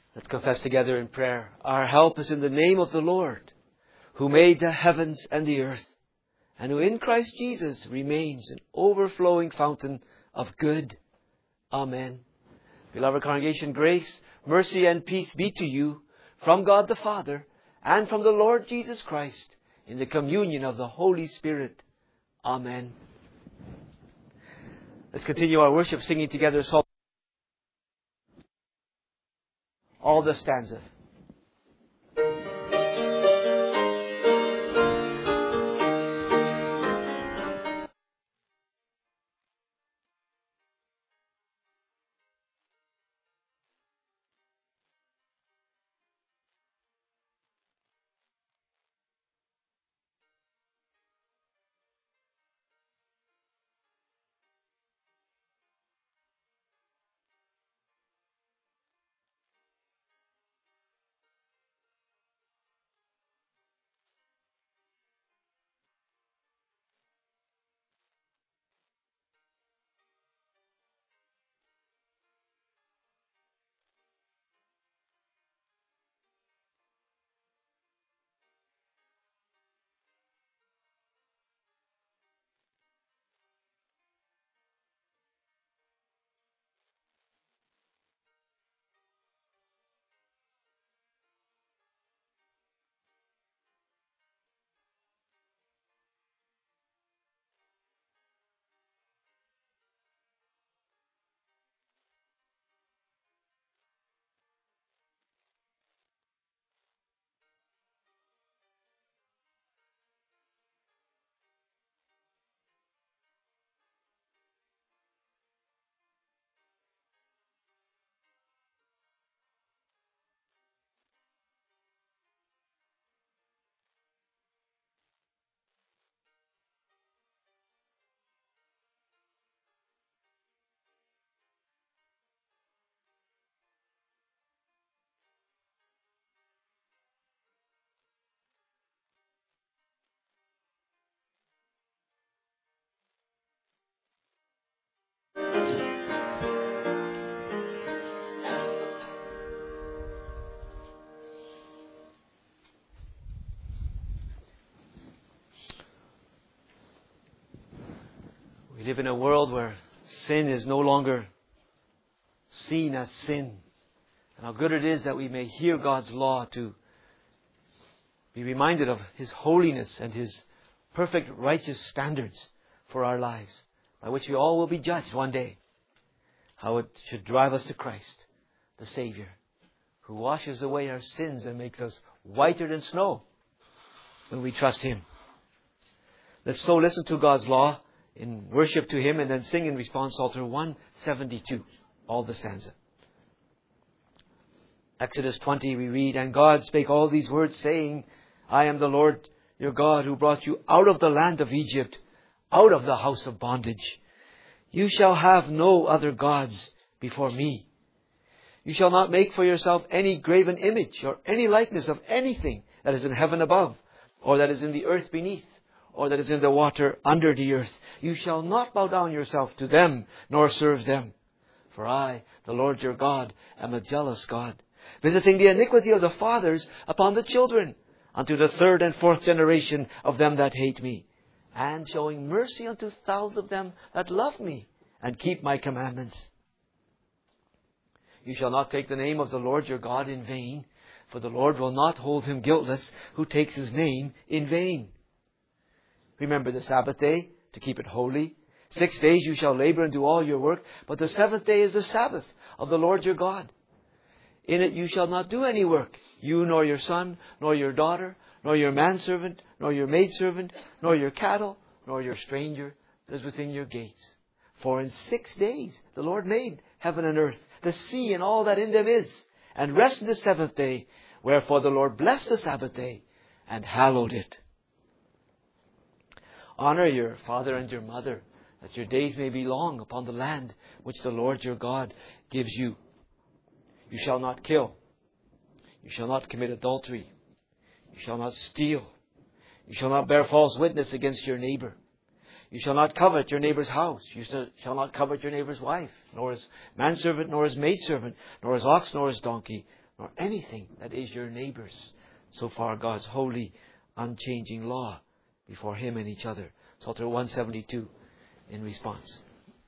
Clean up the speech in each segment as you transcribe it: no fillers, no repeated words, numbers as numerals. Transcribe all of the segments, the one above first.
Let's confess together in prayer. Our help is in the name of the Lord, who made the heavens and the earth, and who in Christ Jesus remains an overflowing fountain of good. Amen. Beloved congregation, grace, mercy and peace be to you from God the Father and from the Lord Jesus Christ in the communion of the Holy Spirit. Amen. Let's continue our worship singing together all the stanza. We live in a world where sin is no longer seen as sin. And how good it is that we may hear God's law to be reminded of His holiness and His perfect righteous standards for our lives, by which we all will be judged one day. How it should drive us to Christ, the Savior, who washes away our sins and makes us whiter than snow when we trust Him. Let's so listen to God's law in worship to Him and then sing in response Psalter 172, all the stanza. Exodus 20 we read, "And God spake all these words, saying, I am the Lord your God, who brought you out of the land of Egypt, out of the house of bondage. You shall have no other gods before me. You shall not make for yourself any graven image or any likeness of anything that is in heaven above, or that is in the earth beneath, or that is in the water under the earth. You shall not bow down yourself to them, nor serve them. For I, the Lord your God, am a jealous God, visiting the iniquity of the fathers upon the children, unto the third and fourth generation of them that hate me, and showing mercy unto thousands of them that love me, and keep my commandments. You shall not take the name of the Lord your God in vain, for the Lord will not hold him guiltless who takes His name in vain. Remember the Sabbath day, to keep it holy. 6 days you shall labor and do all your work, but the seventh day is the Sabbath of the Lord your God. In it you shall not do any work, you nor your son, nor your daughter, nor your manservant, nor your maidservant, nor your cattle, nor your stranger that is within your gates. For in 6 days the Lord made heaven and earth, the sea and all that in them is, and rested the seventh day. Wherefore the Lord blessed the Sabbath day and hallowed it." Honor your father and your mother, that your days may be long upon the land which the Lord your God gives you. You shall not kill. You shall not commit adultery. You shall not steal. You shall not bear false witness against your neighbor. You shall not covet your neighbor's house. You shall not covet your neighbor's wife, nor his manservant, nor his maidservant, nor his ox, nor his donkey, nor anything that is your neighbor's. So far, God's holy, unchanging law before Him and each other. Psalter 172 in response.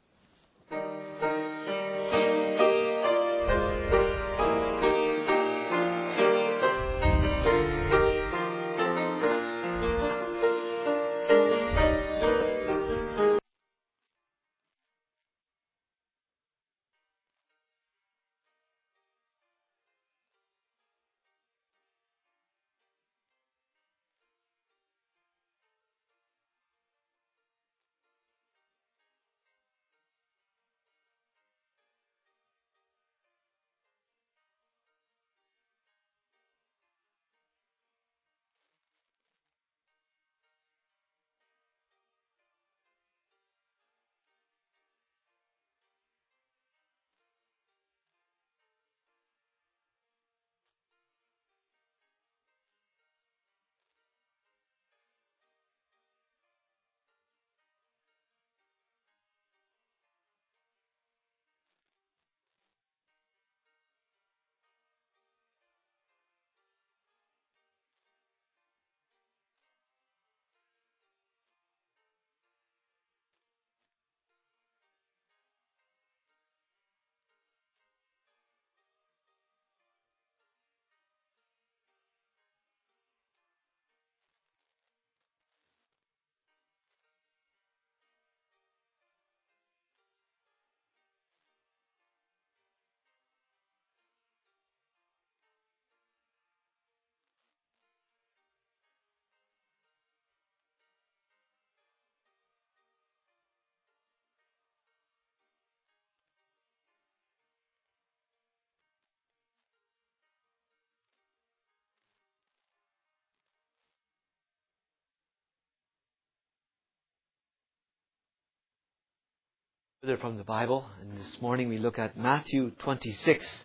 Further from the Bible, and this morning we look at Matthew 26,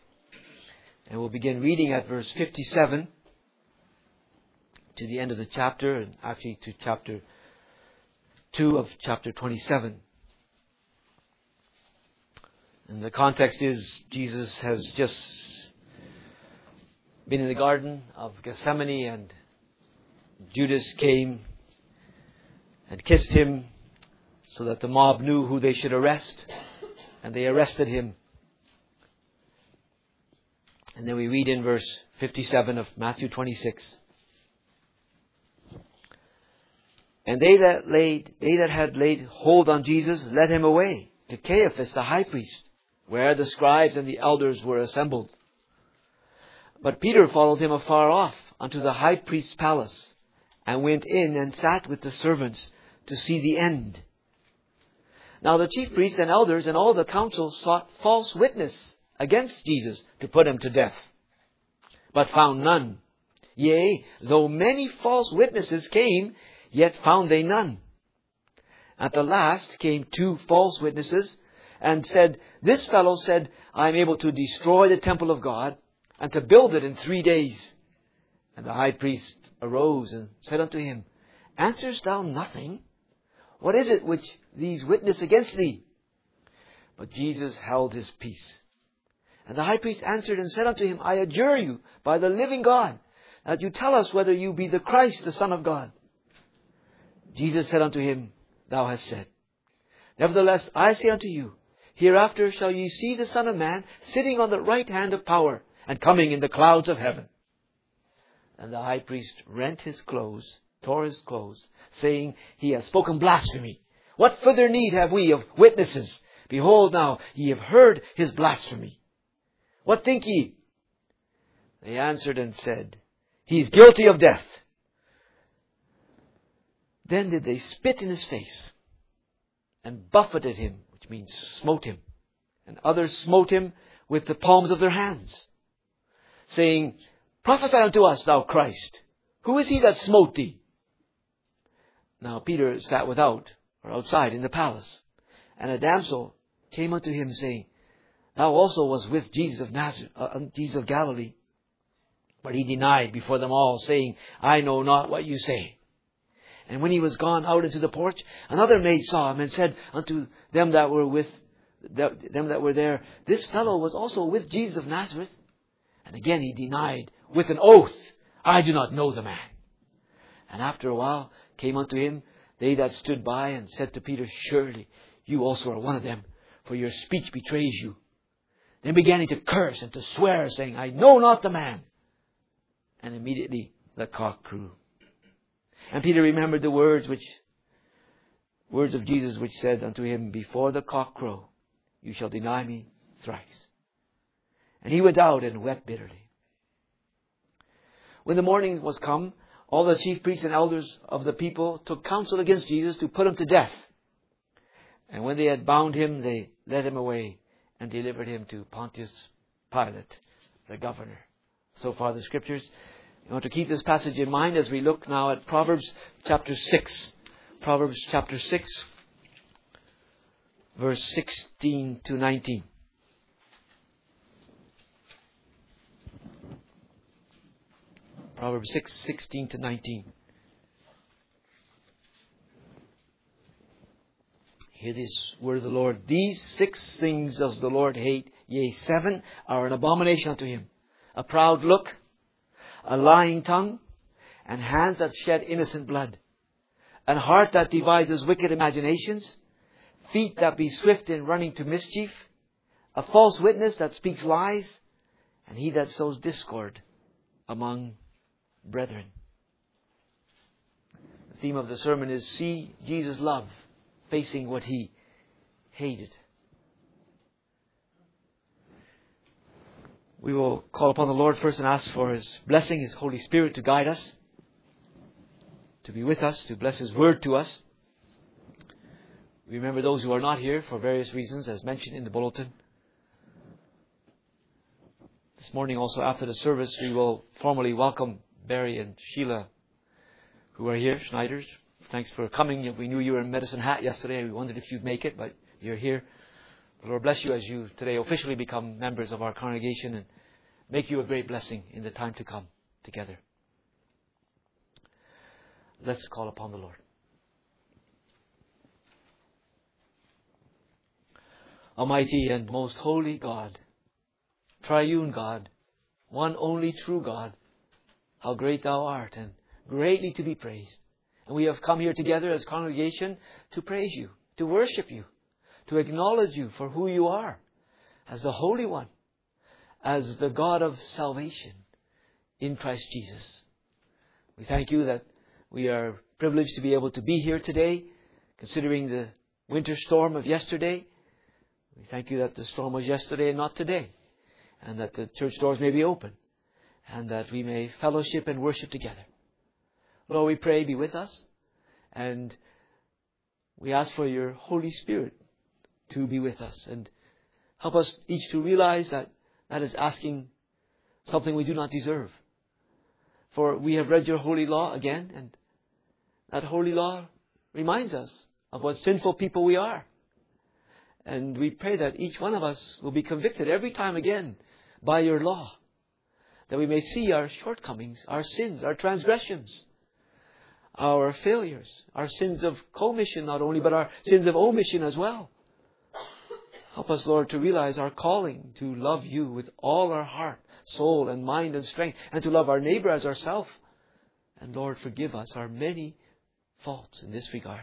and we'll begin reading at verse 57 to the end of the chapter, and actually to chapter 2 of chapter 27. And the context is Jesus has just been in the Garden of Gethsemane, and Judas came and kissed Him, so that the mob knew who they should arrest, and they arrested Him. And then we read in verse 57 of Matthew 26. And they that had laid hold on Jesus led Him away to Caiaphas the high priest, where the scribes and the elders were assembled. But Peter followed Him afar off unto the high priest's palace, and went in and sat with the servants to see the end. Now the chief priests and elders and all the council sought false witness against Jesus to put Him to death, but found none. Yea, though many false witnesses came, yet found they none. At the last came 2 false witnesses, and said, This fellow said, I am able to destroy the temple of God, and to build it in 3 days. And the high priest arose and said unto him, Answerest thou nothing? What is it which these witness against thee? But Jesus held His peace. And the high priest answered and said unto him, I adjure you by the living God, that you tell us whether you be the Christ, the Son of God. Jesus said unto him, Thou hast said. Nevertheless, I say unto you, hereafter shall ye see the Son of Man sitting on the right hand of power, and coming in the clouds of heaven. And the high priest rent his clothes, tore his clothes, saying, He has spoken blasphemy. What further need have we of witnesses? Behold now, ye have heard his blasphemy. What think ye? They answered and said, He is guilty of death. Then did they spit in His face, and buffeted Him, which means smote Him. And others smote Him with the palms of their hands, saying, Prophesy unto us, thou Christ. Who is he that smote thee? Now Peter sat without, or outside, in the palace. And a damsel came unto him, saying, Thou also was with Jesus of Nazareth, Jesus of Galilee. But he denied before them all, saying, I know not what you say. And when he was gone out into the porch, another maid saw him, and said unto them that were there, This fellow was also with Jesus of Nazareth. And again he denied with an oath, I do not know the man. And after a while came unto him they that stood by and said to Peter, surely you also are one of them, for your speech betrays you. Then began he to curse and to swear, saying, I know not the man. And immediately the cock crew. And Peter remembered the words of Jesus, which said unto him, before the cock crow, you shall deny me thrice. And he went out and wept bitterly. When the morning was come, all the chief priests and elders of the people took counsel against Jesus to put him to death. And when they had bound him, they led him away and delivered him to Pontius Pilate, the governor. So far the Scriptures. You want to keep this passage in mind as we look now at Proverbs chapter 6. Proverbs chapter 6, verse 16 to 19. Proverbs 6, 16 to 19. Hear this word of the Lord. These 6 things does the Lord hate, yea, 7 are an abomination unto him. A proud look, a lying tongue, and hands that shed innocent blood, an heart that devises wicked imaginations, feet that be swift in running to mischief, a false witness that speaks lies, and he that sows discord among brethren. The theme of the sermon is see Jesus' love facing what he hated. We will call upon the Lord first and ask for His blessing, His Holy Spirit to guide us, to be with us, to bless His Word to us. Remember those who are not here for various reasons, as mentioned in the bulletin. This morning also after the service, we will formally welcome Barry and Sheila, who are here, Schneiders. Thanks for coming. We knew you were in Medicine Hat yesterday. We wondered if you'd make it, but you're here. The Lord bless you as you today officially become members of our congregation and make you a great blessing in the time to come together. Let's call upon the Lord. Almighty and most holy God, triune God, one only true God, how great Thou art and greatly to be praised. And we have come here together as congregation to praise You, to worship You, to acknowledge You for who You are, as the Holy One, as the God of salvation in Christ Jesus. We thank You that we are privileged to be able to be here today, considering the winter storm of yesterday. We thank You that the storm was yesterday and not today, and that the church doors may be open, and that we may fellowship and worship together. Lord, we pray, be with us, and we ask for Your Holy Spirit to be with us, and help us each to realize that that is asking something we do not deserve. For we have read Your holy law again, and that holy law reminds us of what sinful people we are. And we pray that each one of us will be convicted every time again by Your law, that we may see our shortcomings, our sins, our transgressions, our failures, our sins of commission not only, but our sins of omission as well. Help us, Lord, to realize our calling to love You with all our heart, soul, and mind and strength, and to love our neighbor as ourselves. And Lord, forgive us our many faults in this regard.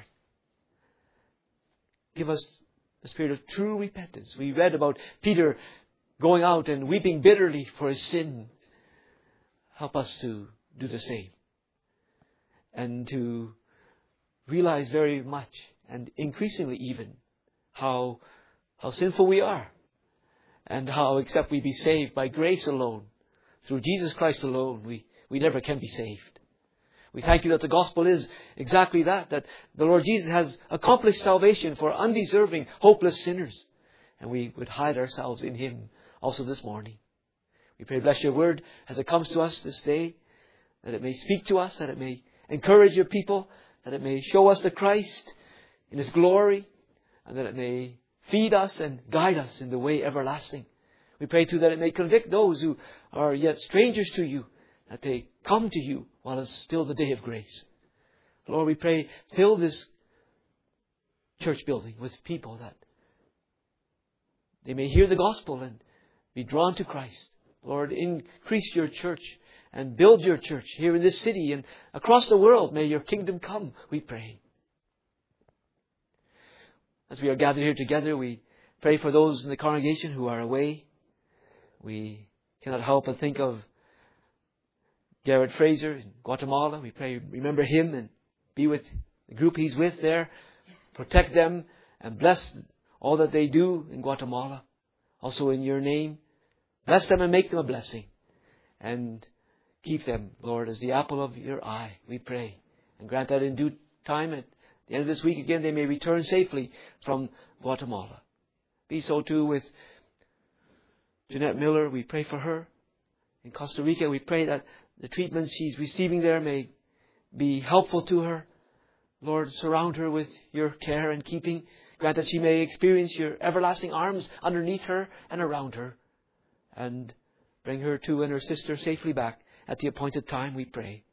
Give us the spirit of true repentance. We read about Peter going out and weeping bitterly for his sin. Help us to do the same, and to realize very much, and increasingly even, how sinful we are, and how, except we be saved by grace alone, through Jesus Christ alone, we never can be saved. We thank You that the gospel is exactly that the Lord Jesus has accomplished salvation for undeserving, hopeless sinners. And we would hide ourselves in Him also this morning. We pray, bless Your word as it comes to us this day, that it may speak to us, that it may encourage Your people, that it may show us the Christ in His glory, and that it may feed us and guide us in the way everlasting. We pray too that it may convict those who are yet strangers to You, that they come to You while it's still the day of grace. Lord, we pray, fill this church building with people that they may hear the gospel and be drawn to Christ Lord, increase your church and build your church here in this city and across the world. May your kingdom come, we pray. As we are gathered here together, we pray for those in the congregation who are away. We cannot help but think of Garrett Fraser in Guatemala. We pray, remember him and be with the group he's with there. Protect them and bless all that they do in Guatemala. Also in your name. Bless them and make them a blessing. And keep them, Lord, as the apple of your eye, we pray. And grant that in due time, at the end of this week again, they may return safely from Guatemala. Be so too with Jeanette Miller. We pray for her. In Costa Rica, we pray that the treatment she's receiving there may be helpful to her. Lord, surround her with your care and keeping. Grant that she may experience your everlasting arms underneath her and around her. And bring her too and her sister safely back at the appointed time, we pray.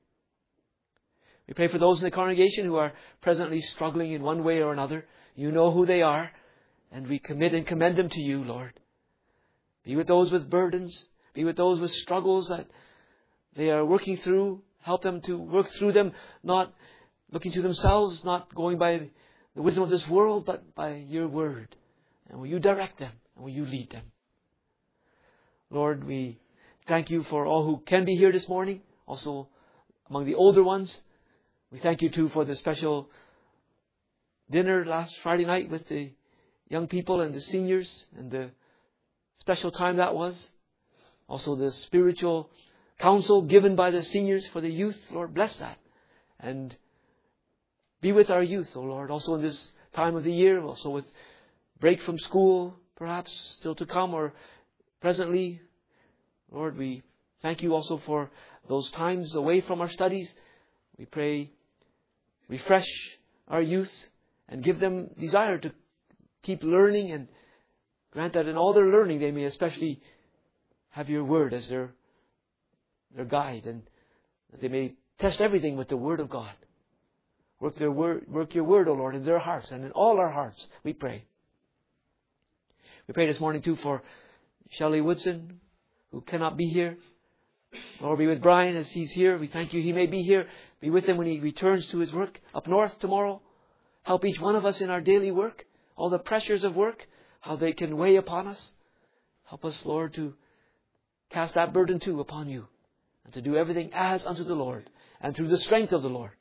We pray for those in the congregation who are presently struggling in one way or another. You know who they are. And we commit and commend them to you, Lord. Be with those with burdens. Be with those with struggles that they are working through. Help them to work through them, not looking to themselves, not going by the wisdom of this world, but by your word. And will you direct them? And will you lead them? Lord, we thank you for all who can be here this morning. Also among the older ones. We thank you too for the special dinner last Friday night with the young people and the seniors, and the special time that was. Also the spiritual counsel given by the seniors for the youth. Lord, bless that. And be with our youth, O Lord, also in this time of the year, also with break from school, perhaps still to come or presently. Lord, we thank you also for those times away from our studies. We pray, refresh our youth and give them desire to keep learning, and grant that in all their learning they may especially have your word as their guide, and that they may test everything with the word of God. Work your word, O Lord, in their hearts and in all our hearts, we pray. We pray this morning too for Shelley Woodson, who cannot be here. Lord, be with Brian as he's here. We thank you he may be here. Be with him when he returns to his work up north tomorrow. Help each one of us in our daily work. All the pressures of work, how they can weigh upon us. Help us, Lord, to cast that burden too upon you, and to do everything as unto the Lord and through the strength of the Lord.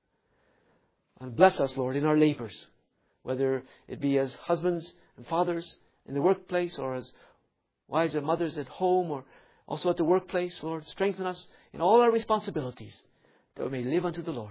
And bless us, Lord, in our labors, whether it be as husbands and fathers in the workplace, or as wives and mothers at home, or also at the workplace. Lord, strengthen us in all our responsibilities, that we may live unto the Lord.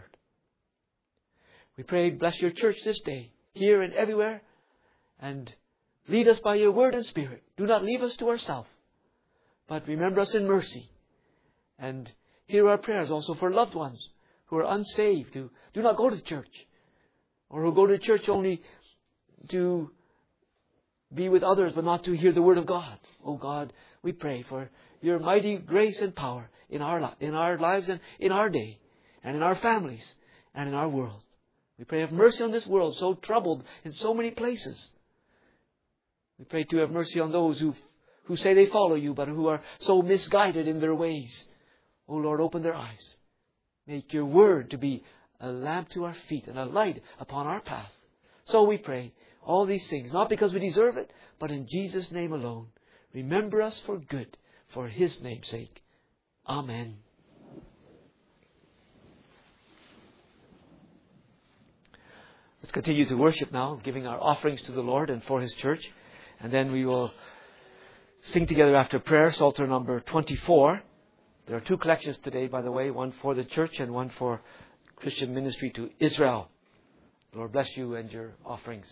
We pray, bless your church this day, here and everywhere, and lead us by your word and spirit. Do not leave us to ourselves, but remember us in mercy. And hear our prayers also for loved ones who are unsaved, who do not go to church, or who go to church only to be with others, but not to hear the word of God. Oh God, we pray for your mighty grace and power in our lives and in our day, and in our families, and in our world. We pray have mercy on this world, so troubled in so many places. We pray to have mercy on those who say they follow you, but who are so misguided in their ways. Oh Lord, open their eyes. Make your word to be a lamp to our feet and a light upon our path. So we pray all these things, not because we deserve it, but in Jesus' name alone. Remember us for good, for his name's sake. Amen. Let's continue to worship now, giving our offerings to the Lord and for his church. And then we will sing together after prayer, Psalter number 24. There are two collections today, by the way, one for the church and one for Christian ministry to Israel. The Lord bless you and your offerings.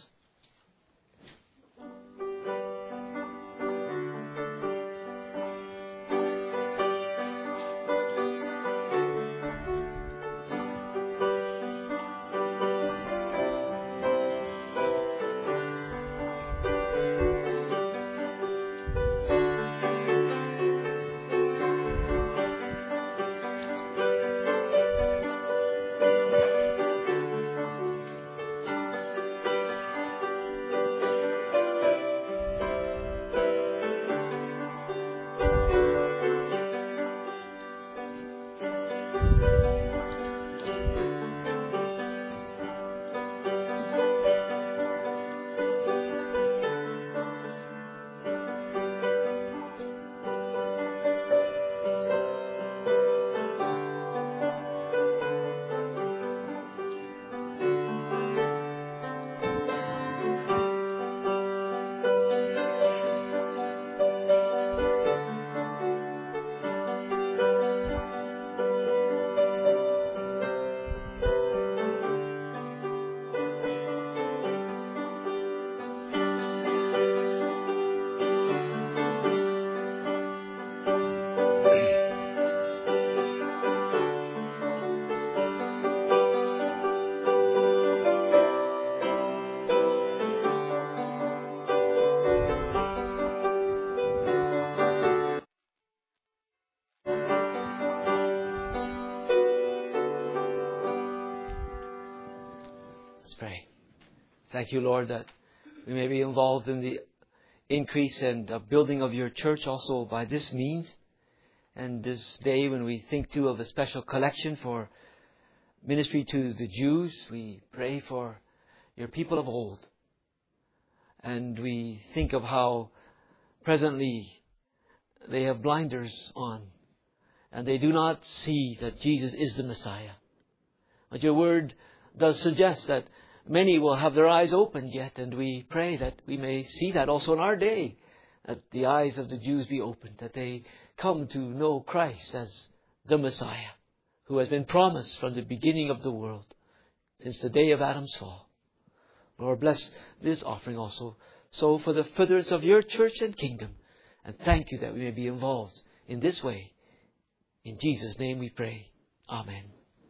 Thank you, Lord, that we may be involved in the increase and building of your church also by this means. And this day when we think too of a special collection for ministry to the Jews, we pray for your people of old. And we think of how presently they have blinders on and they do not see that Jesus is the Messiah. But your word does suggest that many will have their eyes opened yet, and we pray that we may see that also in our day, that the eyes of the Jews be opened, that they come to know Christ as the Messiah, who has been promised from the beginning of the world, since the day of Adam's fall. Lord, bless this offering also, so for the furtherance of your church and kingdom, and thank you that we may be involved in this way. In Jesus' name we pray. Amen.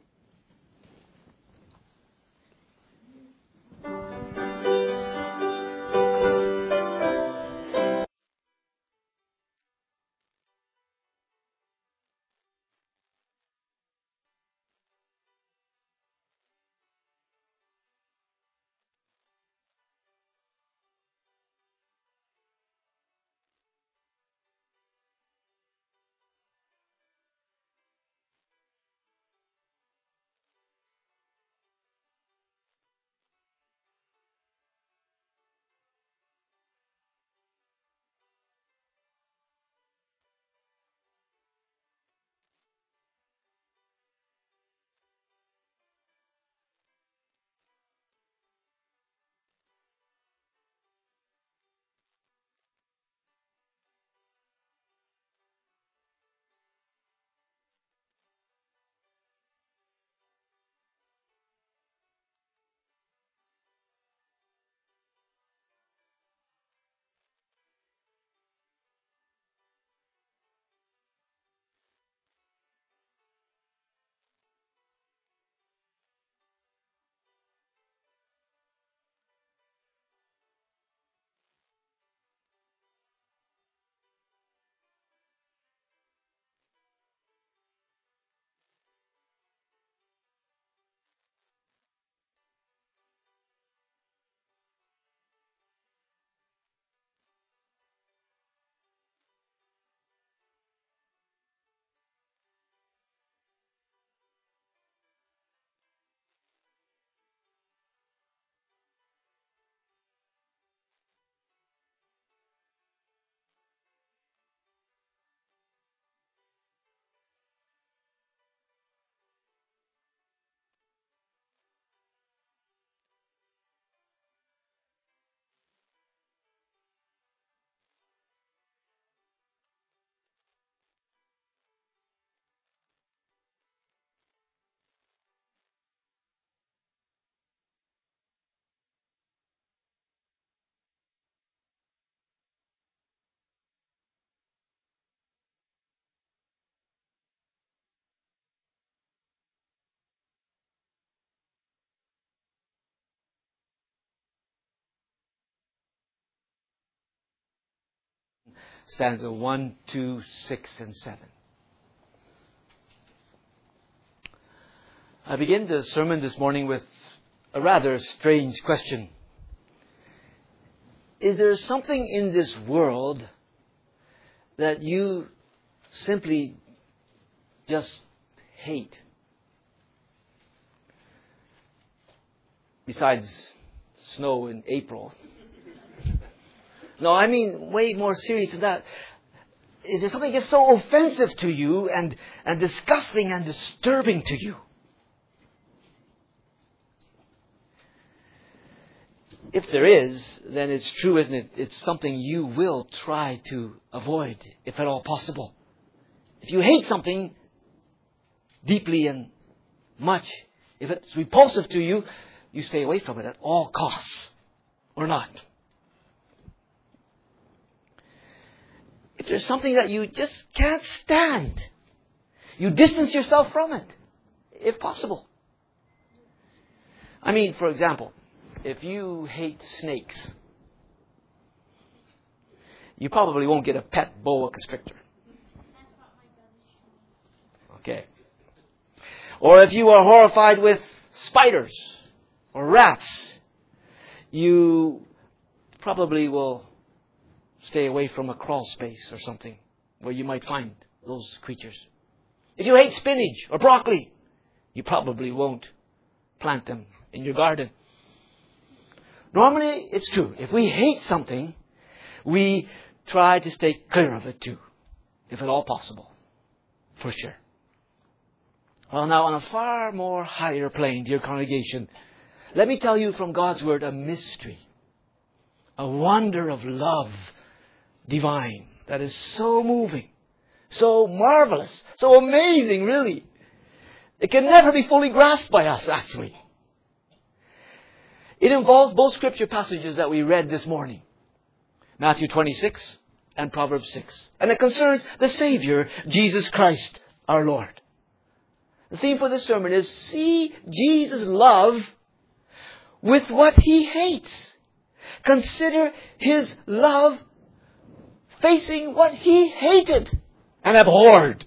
Stanza 1, 2, 6, and 7. I begin the sermon this morning with a rather strange question. Is there something in this world that you simply just hate? Besides snow in April. No, I mean way more serious than that. Is there something just so offensive to you and disgusting and disturbing to you? If there is, then it's true, isn't it? It's something you will try to avoid, if at all possible. If you hate something deeply and much, if it's repulsive to you, you stay away from it at all costs, or not. If there's something that you just can't stand, you distance yourself from it, if possible. I mean, for example, if you hate snakes, you probably won't get a pet boa constrictor. Okay. Or if you are horrified with spiders or rats, you probably will stay away from a crawl space or something where you might find those creatures. If you hate spinach or broccoli, you probably won't plant them in your garden. Normally, it's true. If we hate something, we try to stay clear of it too, if at all possible. For sure. Well, now, on a far more higher plane, dear congregation, let me tell you from God's Word a mystery, a wonder of love divine that is so moving, so marvelous, so amazing, really. It can never be fully grasped by us, actually. It involves both scripture passages that we read this morning, Matthew 26 and Proverbs 6. And it concerns the Savior, Jesus Christ, our Lord. The theme for this sermon is, see Jesus' love with what He hates. Consider His love facing what He hated and abhorred.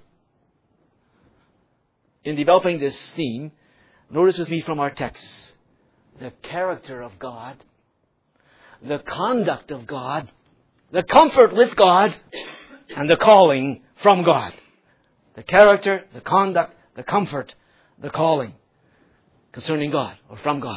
In developing this theme, notice with me from our text the character of God, the conduct of God, the comfort with God, and the calling from God. The character, the conduct, the comfort, the calling concerning God or from God.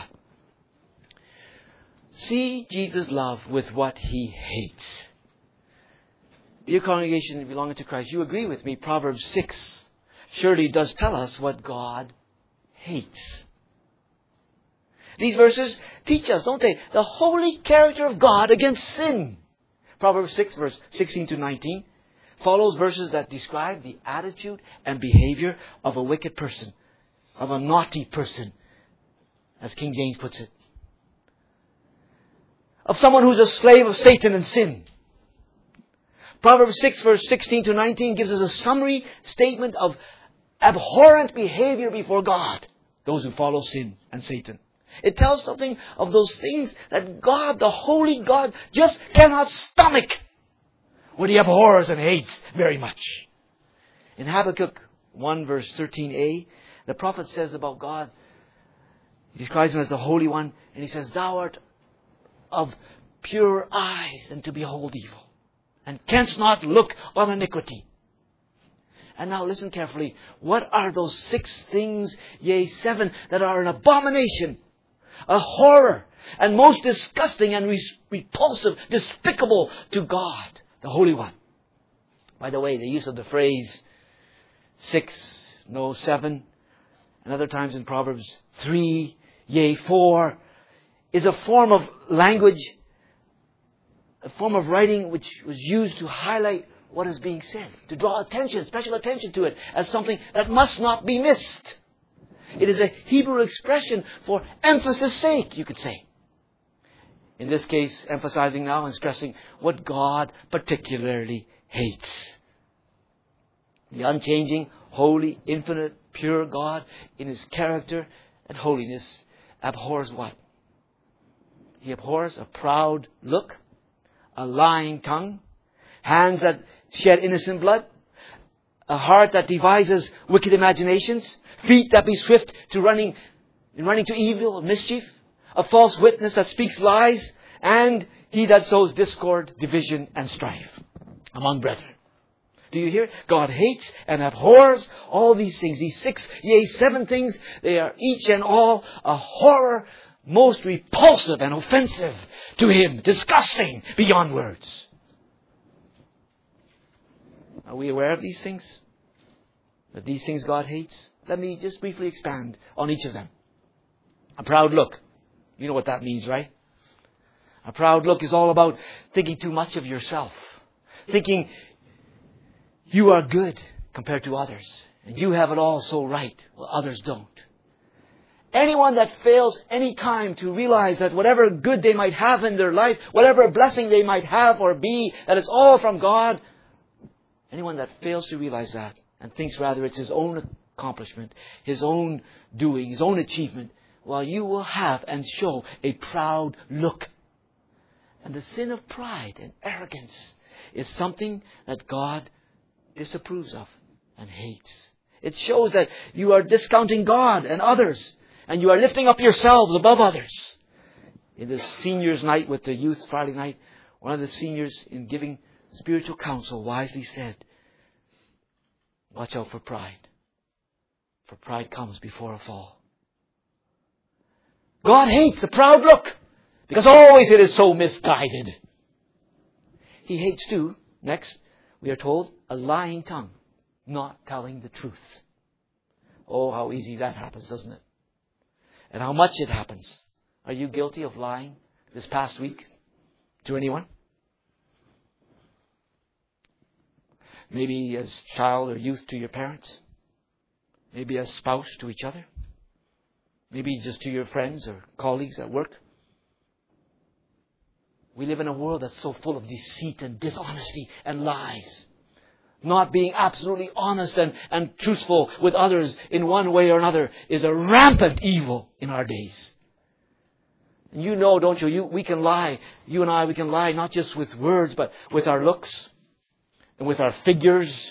See Jesus' love with what He hates. Dear congregation belonging to Christ, you agree with me, Proverbs 6 surely does tell us what God hates. These verses teach us, don't they, the holy character of God against sin. Proverbs 6, verse 16 to 19, follows verses that describe the attitude and behavior of a wicked person, of a naughty person, as King James puts it. Of someone who's a slave of Satan and sin. Proverbs 6, verse 16 to 19 gives us a summary statement of abhorrent behavior before God, those who follow sin and Satan. It tells something of those things that God, the holy God, just cannot stomach, what He abhors and hates very much. In Habakkuk 1 verse 13a, the prophet says about God, he describes Him as the Holy One, and he says, Thou art of pure eyes and to behold evil, and canst not look on iniquity. And now listen carefully. What are those 6 things, yea, 7, that are an abomination, a horror, and most disgusting and repulsive, despicable to God, the Holy One? By the way, the use of the phrase 6, no 7, and other times in Proverbs 3, yea, 4, is a form of language, a form of writing which was used to highlight what is being said, to draw attention, special attention to it, as something that must not be missed. It is a Hebrew expression for emphasis' sake, you could say. In this case, emphasizing now and stressing what God particularly hates. The unchanging, holy, infinite, pure God in His character and holiness abhors what? He abhors a proud look, a lying tongue, hands that shed innocent blood, a heart that devises wicked imaginations, feet that be swift to running to evil or mischief, a false witness that speaks lies, and he that sows discord, division, and strife among brethren. Do you hear? God hates and abhors all these things. These 6, yea, 7 things, they are each and all a horror, most repulsive and offensive to Him, disgusting beyond words. Are we aware of these things? That these things God hates? Let me just briefly expand on each of them. A proud look. You know what that means, right? A proud look is all about thinking too much of yourself. Thinking you are good compared to others. And you have it all so right, while others don't. Anyone that fails any time to realize that whatever good they might have in their life, whatever blessing they might have or be, that it's all from God. Anyone that fails to realize that and thinks rather it's his own accomplishment, his own doing, his own achievement, well, you will have and show a proud look. And the sin of pride and arrogance is something that God disapproves of and hates. It shows that you are discounting God and others, and you are lifting up yourselves above others. In the seniors' night with the youth Friday night, one of the seniors, in giving spiritual counsel, wisely said, watch out for pride. For pride comes before a fall. God hates the proud look, because always it is so misguided. He hates too, next, we are told, a lying tongue, not telling the truth. Oh, how easy that happens, doesn't it? And how much it happens. Are you guilty of lying this past week to anyone? Maybe as child or youth to your parents. Maybe as spouse to each other. Maybe just to your friends or colleagues at work. We live in a world that's so full of deceit and dishonesty and lies. Not being absolutely honest and truthful with others in one way or another is a rampant evil in our days. And you know, don't you? We can lie. You and I, we can lie not just with words, but with our looks and with our figures,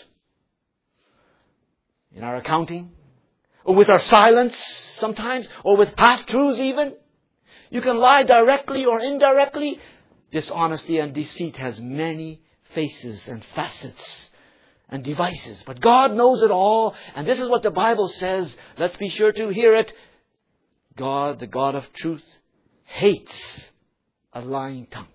in our accounting, or with our silence sometimes, or with half-truths even. You can lie directly or indirectly. Dishonesty and deceit has many faces and facets and devices. But God knows it all. And this is what the Bible says. Let's be sure to hear it. God, the God of truth, hates a lying tongue.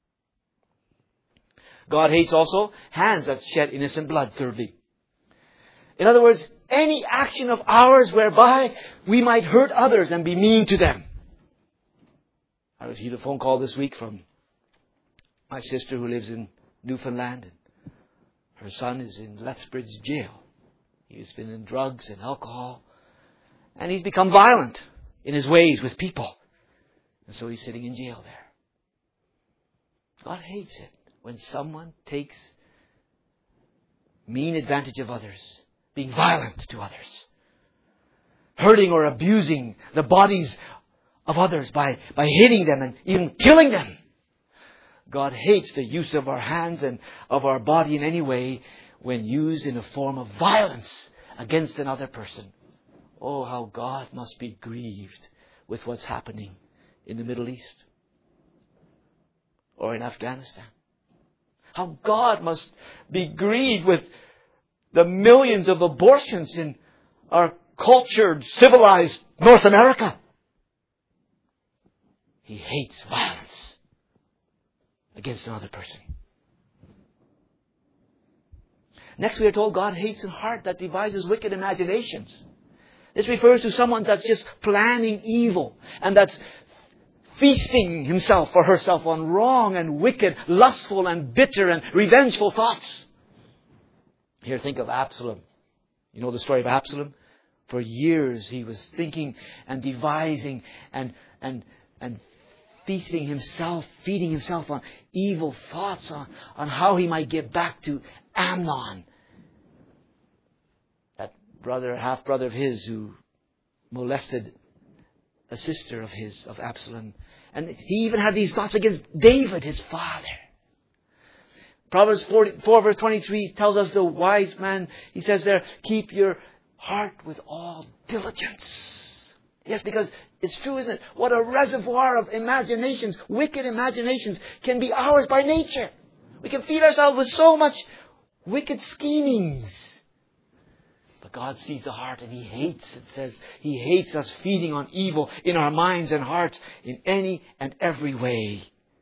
God hates also hands that shed innocent blood, thirdly. In other words, any action of ours whereby we might hurt others and be mean to them. I received a phone call this week from my sister who lives in Newfoundland. Her son is in Lethbridge jail. He's been in drugs and alcohol. And he's become violent in his ways with people. And so he's sitting in jail there. God hates it when someone takes mean advantage of others, being violent to others, hurting or abusing the bodies of others by hitting them and even killing them. God hates the use of our hands and of our body in any way when used in a form of violence against another person. Oh, how God must be grieved with what's happening in the Middle East or in Afghanistan. How God must be grieved with the millions of abortions in our cultured, civilized North America. He hates violence against another person. Next, we are told God hates a heart that devises wicked imaginations. This refers to someone that's just planning evil and that's feasting himself or herself on wrong and wicked, lustful and bitter and revengeful thoughts. Here, think of Absalom. You know the story of Absalom? For years he was thinking and devising and feeding himself on evil thoughts on how he might get back to Amnon, that half-brother of his who molested a sister of his, of Absalom. And he even had these thoughts against David, his father. Proverbs 4 verse 23 tells us the wise man, he says there, keep your heart with all diligence. Yes, because it's true, isn't it? What a reservoir of imaginations, wicked imaginations, can be ours by nature. We can feed ourselves with so much wicked schemings. But God sees the heart and He hates, it says, He hates us feeding on evil in our minds and hearts in any and every way.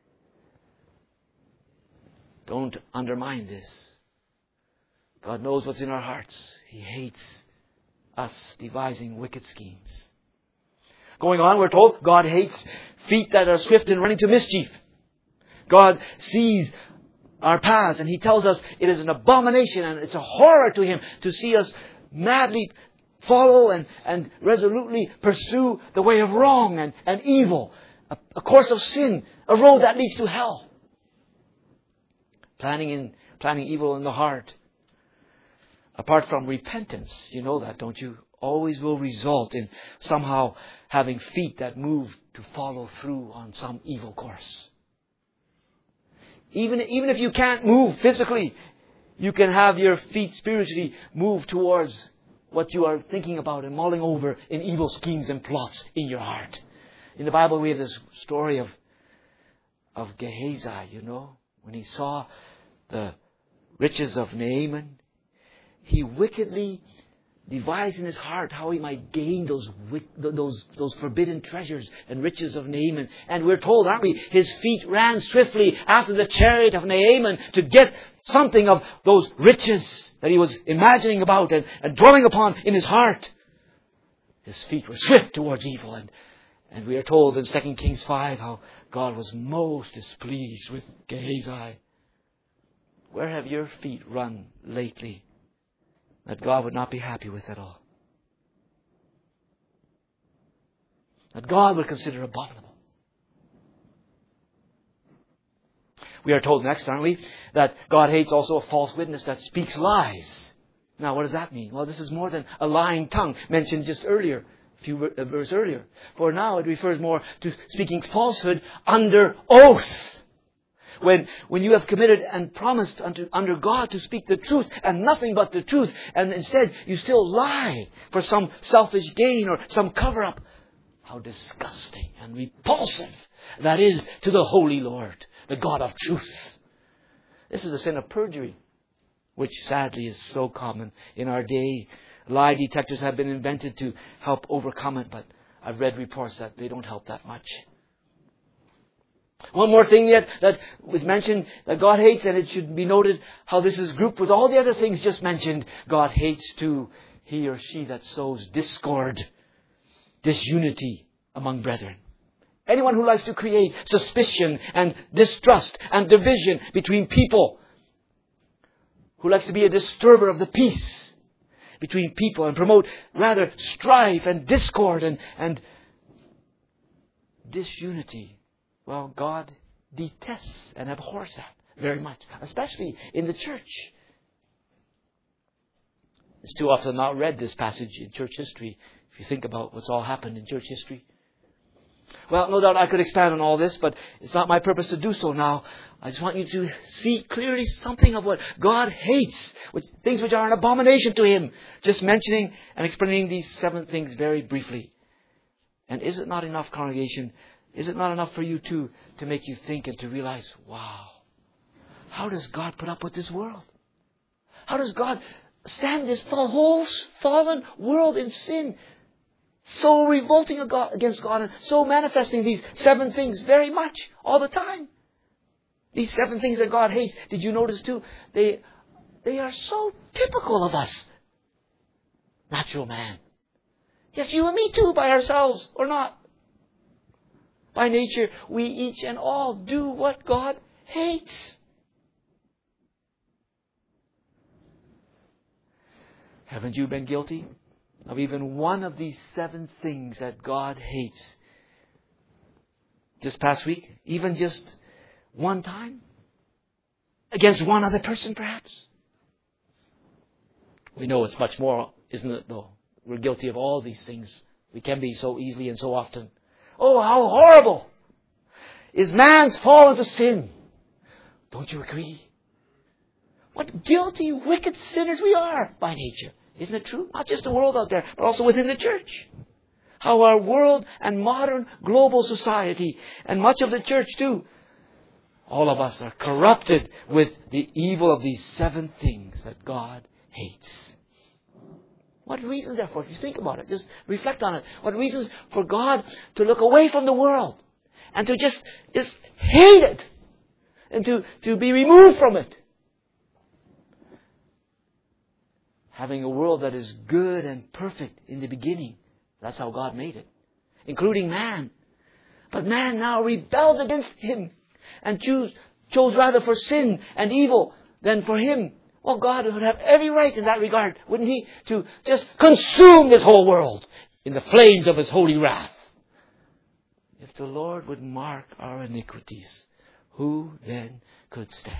Don't undermine this. God knows what's in our hearts. He hates us devising wicked schemes. Going on, we're told God hates feet that are swift in running to mischief. God sees our paths and He tells us it is an abomination and it's a horror to Him to see us madly follow and resolutely pursue the way of wrong and evil, a course of sin, a road that leads to hell. Planning evil in the heart, apart from repentance, you know that, don't you? Always will result in somehow having feet that move to follow through on some evil course. Even if you can't move physically, you can have your feet spiritually move towards what you are thinking about and mulling over in evil schemes and plots in your heart. In the Bible we have this story of Gehazi, you know. When he saw the riches of Naaman, he wickedly devised in his heart how he might gain those forbidden treasures and riches of Naaman. And we're told, aren't we, his feet ran swiftly after the chariot of Naaman to get something of those riches that he was imagining about and dwelling upon in his heart. His feet were swift towards evil. And we are told in 2 Kings 5 how God was most displeased with Gehazi. Where have your feet run lately that God would not be happy with at all? That God would consider abominable. We are told next, aren't we, that God hates also a false witness that speaks lies. Now, what does that mean? Well, this is more than a lying tongue mentioned just earlier, a few verses earlier. For now, it refers more to speaking falsehood under oath. When you have committed and promised under God to speak the truth and nothing but the truth, and instead you still lie for some selfish gain or some cover-up. How disgusting and repulsive that is to the Holy Lord, the God of truth. This is the sin of perjury, which sadly is so common in our day. Lie detectors have been invented to help overcome it, but I've read reports that they don't help that much. One more thing yet that was mentioned that God hates, and it should be noted how this is grouped with all the other things just mentioned. God hates too he or she that sows discord, disunity among brethren. Anyone who likes to create suspicion and distrust and division between people, who likes to be a disturber of the peace between people and promote rather strife and discord and disunity. Well, God detests and abhors that very much, especially in the church. It's too often not read, this passage in church history, if you think about what's all happened in church history. Well, no doubt I could expand on all this, but it's not my purpose to do so now. I just want you to see clearly something of what God hates, things which are an abomination to Him. Just mentioning and explaining these 7 things very briefly. And is it not enough, congregation? Is it not enough for you too to make you think and to realize, wow, how does God put up with this world? How does God stand this whole fallen world in sin? So revolting against God and so manifesting these 7 things very much all the time. These 7 things that God hates. Did you notice too? They are so typical of us. Natural man. Yes, you and me too, by ourselves or not. By nature, we each and all do what God hates. Haven't you been guilty of even one of these 7 things that God hates? This past week, even just one time? Against one other person, perhaps? We know it's much more, isn't it, though? We're guilty of all these things. We can be so easily and so often. Oh, how horrible is man's fall into sin. Don't you agree? What guilty, wicked sinners we are by nature. Isn't it true? Not just the world out there, but also within the church. How our world and modern global society, and much of the church too, all of us are corrupted with the evil of these 7 things that God hates. What reasons, therefore, if you think about it, just reflect on it. What reasons for God to look away from the world and to just hate it and to be removed from it? Having a world that is good and perfect in the beginning. That's how God made it. Including man. But man now rebelled against Him and chose rather for sin and evil than for Him. Well, God would have every right in that regard, wouldn't He? To just consume this whole world in the flames of His holy wrath. If the Lord would mark our iniquities, who then could stand?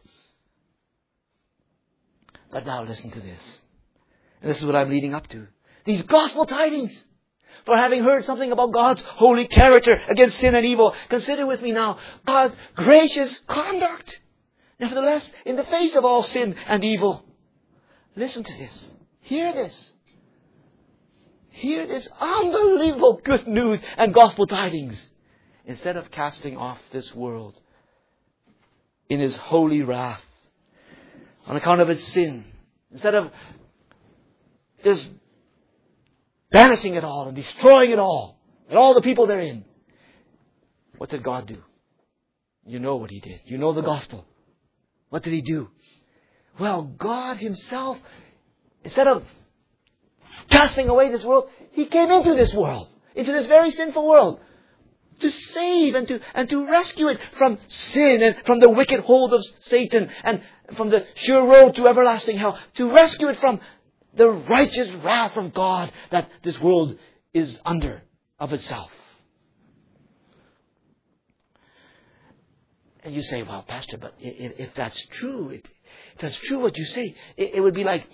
But now listen to this. And this is what I'm leading up to. These gospel tidings. For having heard something about God's holy character against sin and evil, consider with me now God's gracious conduct. Nevertheless, in the face of all sin and evil. Listen to this. Hear this. hear this unbelievable good news and gospel tidings. Instead of casting off this world in His holy wrath on account of its sin, instead of just banishing it all and destroying it all and all the people therein, what did God do? You know what He did. You know the gospel. What did He do? Well, God Himself, instead of casting away this world, He came into this world, into this very sinful world, to save and to rescue it from sin and from the wicked hold of Satan and from the sure road to everlasting hell, to rescue it from the righteous wrath of God that this world is under of itself. And you say, well, Pastor, but if that's true, if that's true what you say, it would be like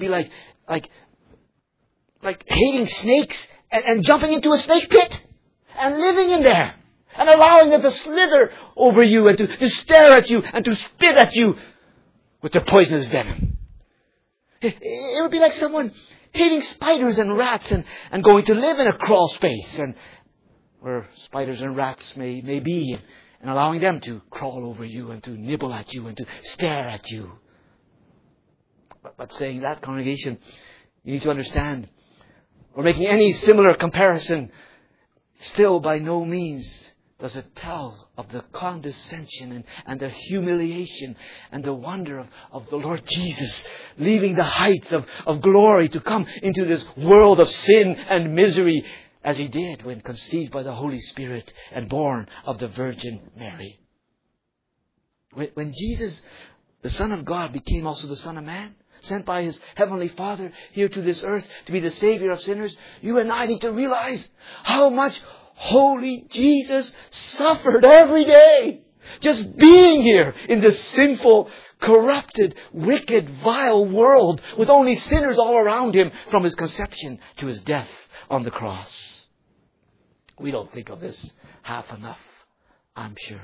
hating snakes and jumping into a snake pit and living in there and allowing them to slither over you and to stare at you and to spit at you with their poisonous venom. It would be like someone hating spiders and rats and going to live in a crawl space and where spiders and rats may be, and allowing them to crawl over you and to nibble at you and to stare at you. But saying that, congregation, you need to understand, or making any similar comparison, still by no means does it tell of the condescension and the humiliation and the wonder of the Lord Jesus leaving the heights of glory to come into this world of sin and misery as He did when conceived by the Holy Spirit and born of the Virgin Mary. When Jesus, the Son of God, became also the Son of Man, sent by His Heavenly Father here to this earth to be the Savior of sinners, you and I need to realize how much holy Jesus suffered every day. Just being here in this sinful, corrupted, wicked, vile world with only sinners all around Him from His conception to His death on the cross. We don't think of this half enough, I'm sure.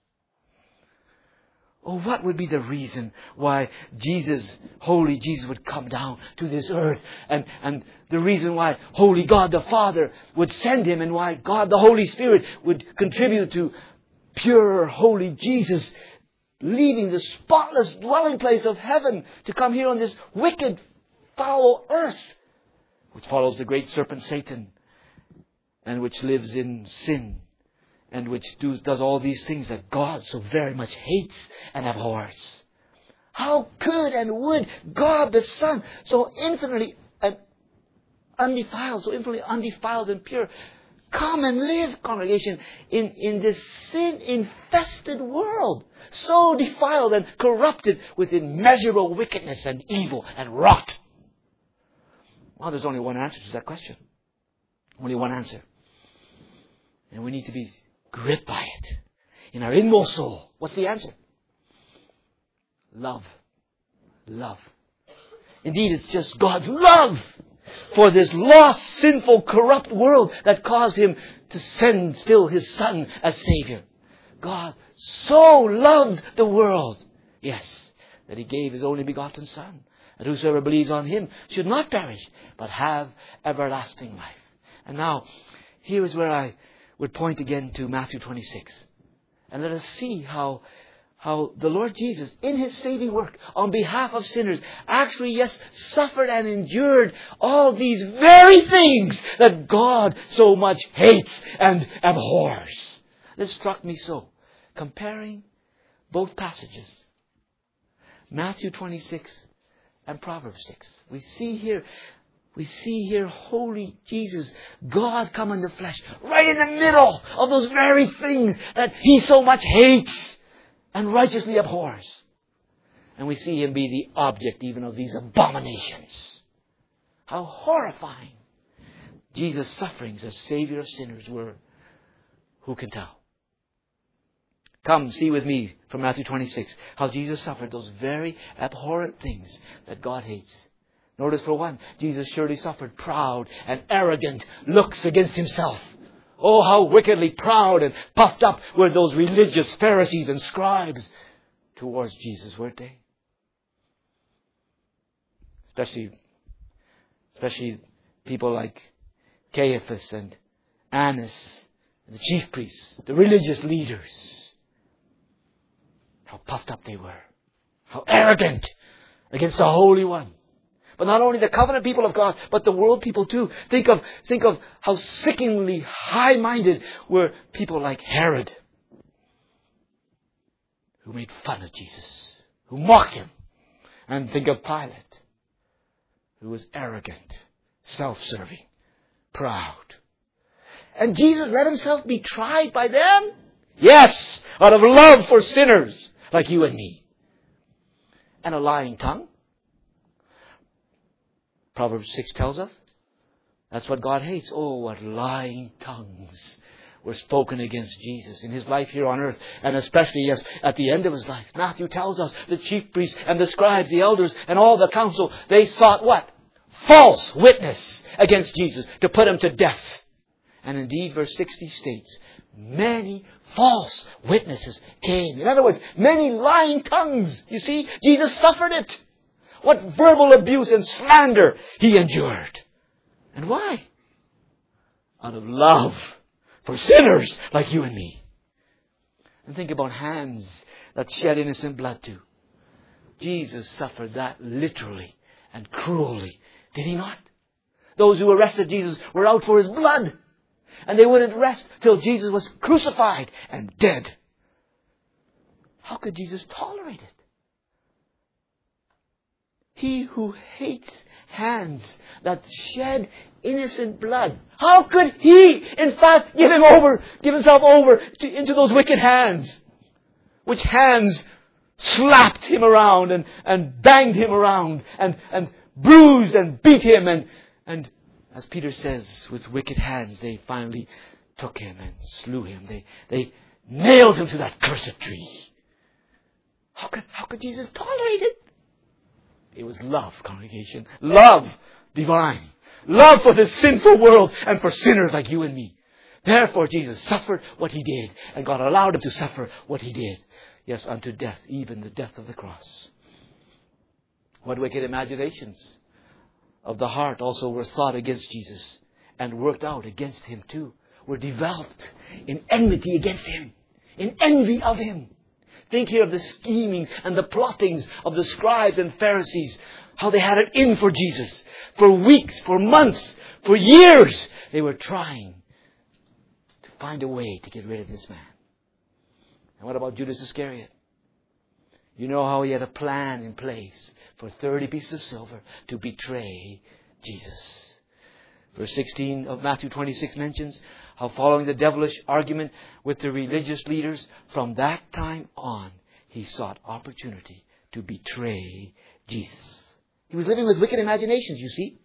Oh, what would be the reason why Jesus, holy Jesus, would come down to this earth? And the reason why holy God the Father would send Him, and why God the Holy Spirit would contribute to pure, holy Jesus leaving the spotless dwelling place of heaven to come here on this wicked, foul earth, which follows the great serpent Satan and which lives in sin, and which does all these things that God so very much hates and abhors. How could and would God the Son, so infinitely undefiled and pure, come and live, congregation, in this sin-infested world, so defiled and corrupted with immeasurable wickedness and evil and rot? Well, there's only one answer to that question. Only one answer. And we need to be gripped by it in our inmost soul. What's the answer? Love. Love. Indeed, it's just God's love for this lost, sinful, corrupt world that caused Him to send still His Son as Savior. God so loved the world, yes, that He gave His only begotten Son, that whosoever believes on Him should not perish, but have everlasting life. And now, here is where I would point again to Matthew 26. And let us see how the Lord Jesus, in His saving work on behalf of sinners, actually, yes, suffered and endured all these very things that God so much hates and abhors. This struck me so. Comparing both passages, Matthew 26 and Proverbs 6. We see here holy Jesus, God come in the flesh, right in the middle of those very things that He so much hates and righteously abhors. And we see Him be the object even of these abominations. How horrifying Jesus' sufferings as Savior of sinners were. Who can tell? Come, see with me from Matthew 26 how Jesus suffered those very abhorrent things that God hates. Notice, for one, Jesus surely suffered proud and arrogant looks against Himself. Oh, how wickedly proud and puffed up were those religious Pharisees and scribes towards Jesus, weren't they? Especially people like Caiaphas and Annas, the chief priests, the religious leaders. How puffed up they were. How arrogant against the Holy One. But not only the covenant people of God, but the world people too. Think of how sickeningly high-minded were people like Herod, who made fun of Jesus, who mocked him. And think of Pilate, who was arrogant, self-serving, proud. And Jesus let himself be tried by them? Yes, out of love for sinners like you and me. And a lying tongue? Proverbs 6 tells us that's what God hates. Oh, what lying tongues were spoken against Jesus in His life here on earth, and especially, yes, at the end of His life. Matthew tells us the chief priests and the scribes, the elders, and all the council, they sought what? False witness against Jesus to put Him to death. And indeed, verse 60 states, many false witnesses came. In other words, many lying tongues. You see, Jesus suffered it. What verbal abuse and slander He endured. And why? Out of love for sinners like you and me. And think about hands that shed innocent blood too. Jesus suffered that literally and cruelly. Did He not? Those who arrested Jesus were out for His blood. And they wouldn't rest till Jesus was crucified and dead. How could Jesus tolerate it? He who hates hands that shed innocent blood, how could He, in fact, give Himself over into those wicked hands? Which hands slapped Him around and banged Him around and bruised and beat Him and as Peter says, with wicked hands they finally took Him and slew Him. They nailed Him to that cursed tree. How could Jesus tolerate it? It was love, congregation. Love divine. Love for this sinful world and for sinners like you and me. Therefore Jesus suffered what He did, and God allowed Him to suffer what He did. Yes, unto death, even the death of the cross. What wicked imaginations of the heart also were thought against Jesus and worked out against Him too. Were developed in enmity against Him, in envy of Him. Think here of the scheming and the plottings of the scribes and Pharisees. How they had it in for Jesus. For weeks, for months, for years. They were trying to find a way to get rid of this man. And what about Judas Iscariot? You know how he had a plan in place for 30 pieces of silver to betray Jesus. Verse 16 of Matthew 26 mentions how, following the devilish argument with the religious leaders, from that time on, he sought opportunity to betray Jesus. He was living with wicked imaginations, you see.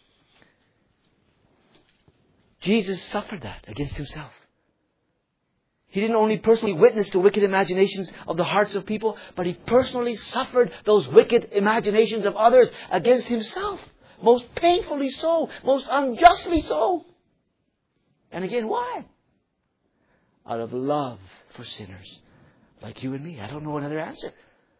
Jesus suffered that against Himself. He didn't only personally witness to wicked imaginations of the hearts of people, but He personally suffered those wicked imaginations of others against Himself. Most painfully so. Most unjustly so. And again, why? Out of love for sinners like you and me. I don't know another answer.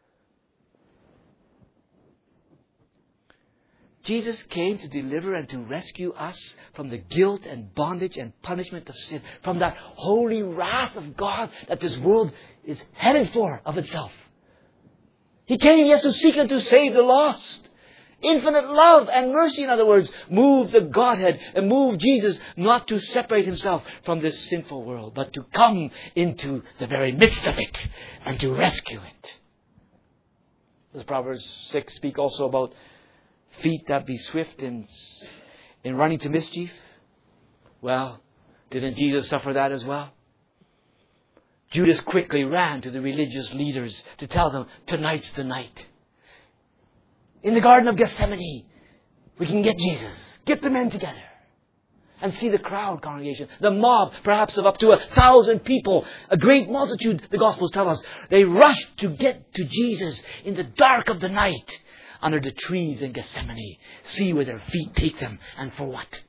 Jesus came to deliver and to rescue us from the guilt and bondage and punishment of sin. From that holy wrath of God that this world is headed for of itself. He came, yes, to seek and to save the lost. Infinite love and mercy, in other words, moved the Godhead and moved Jesus not to separate Himself from this sinful world, but to come into the very midst of it and to rescue it. Does Proverbs 6 speak also about feet that be swift in running to mischief? Well, didn't Jesus suffer that as well? Judas quickly ran to the religious leaders to tell them, tonight's the night. In the Garden of Gethsemane, we can get Jesus. Get the men together. And see the crowd, congregation. The mob, perhaps of up to 1,000 people. A great multitude, the Gospels tell us. They rushed to get to Jesus in the dark of the night. Under the trees in Gethsemane. See where their feet take them. And for what?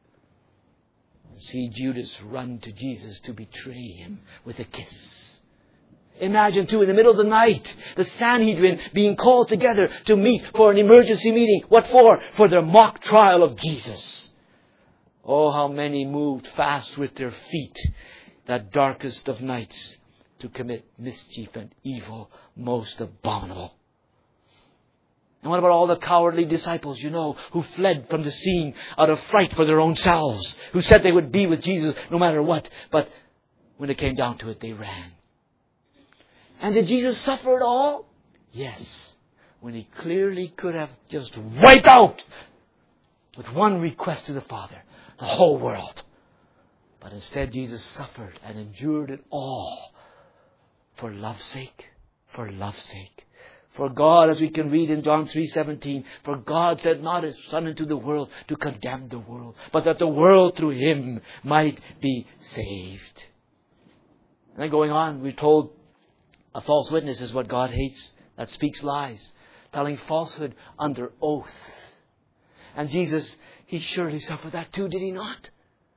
See Judas run to Jesus to betray Him with a kiss. Imagine too, in the middle of the night, the Sanhedrin being called together to meet for an emergency meeting. What for? For their mock trial of Jesus. Oh, how many moved fast with their feet that darkest of nights to commit mischief and evil most abominable. And what about all the cowardly disciples, who fled from the scene out of fright for their own selves, who said they would be with Jesus no matter what, but when it came down to it, they ran. And did Jesus suffer it all? Yes. When He clearly could have just wiped out, with one request to the Father, the whole world. But instead Jesus suffered and endured it all for love's sake. For love's sake. For God, as we can read in John 3:17, for God sent not His Son into the world to condemn the world, but that the world through Him might be saved. And then going on, we're told a false witness is what God hates, that speaks lies, telling falsehood under oath. And Jesus, He surely suffered that too, did He not?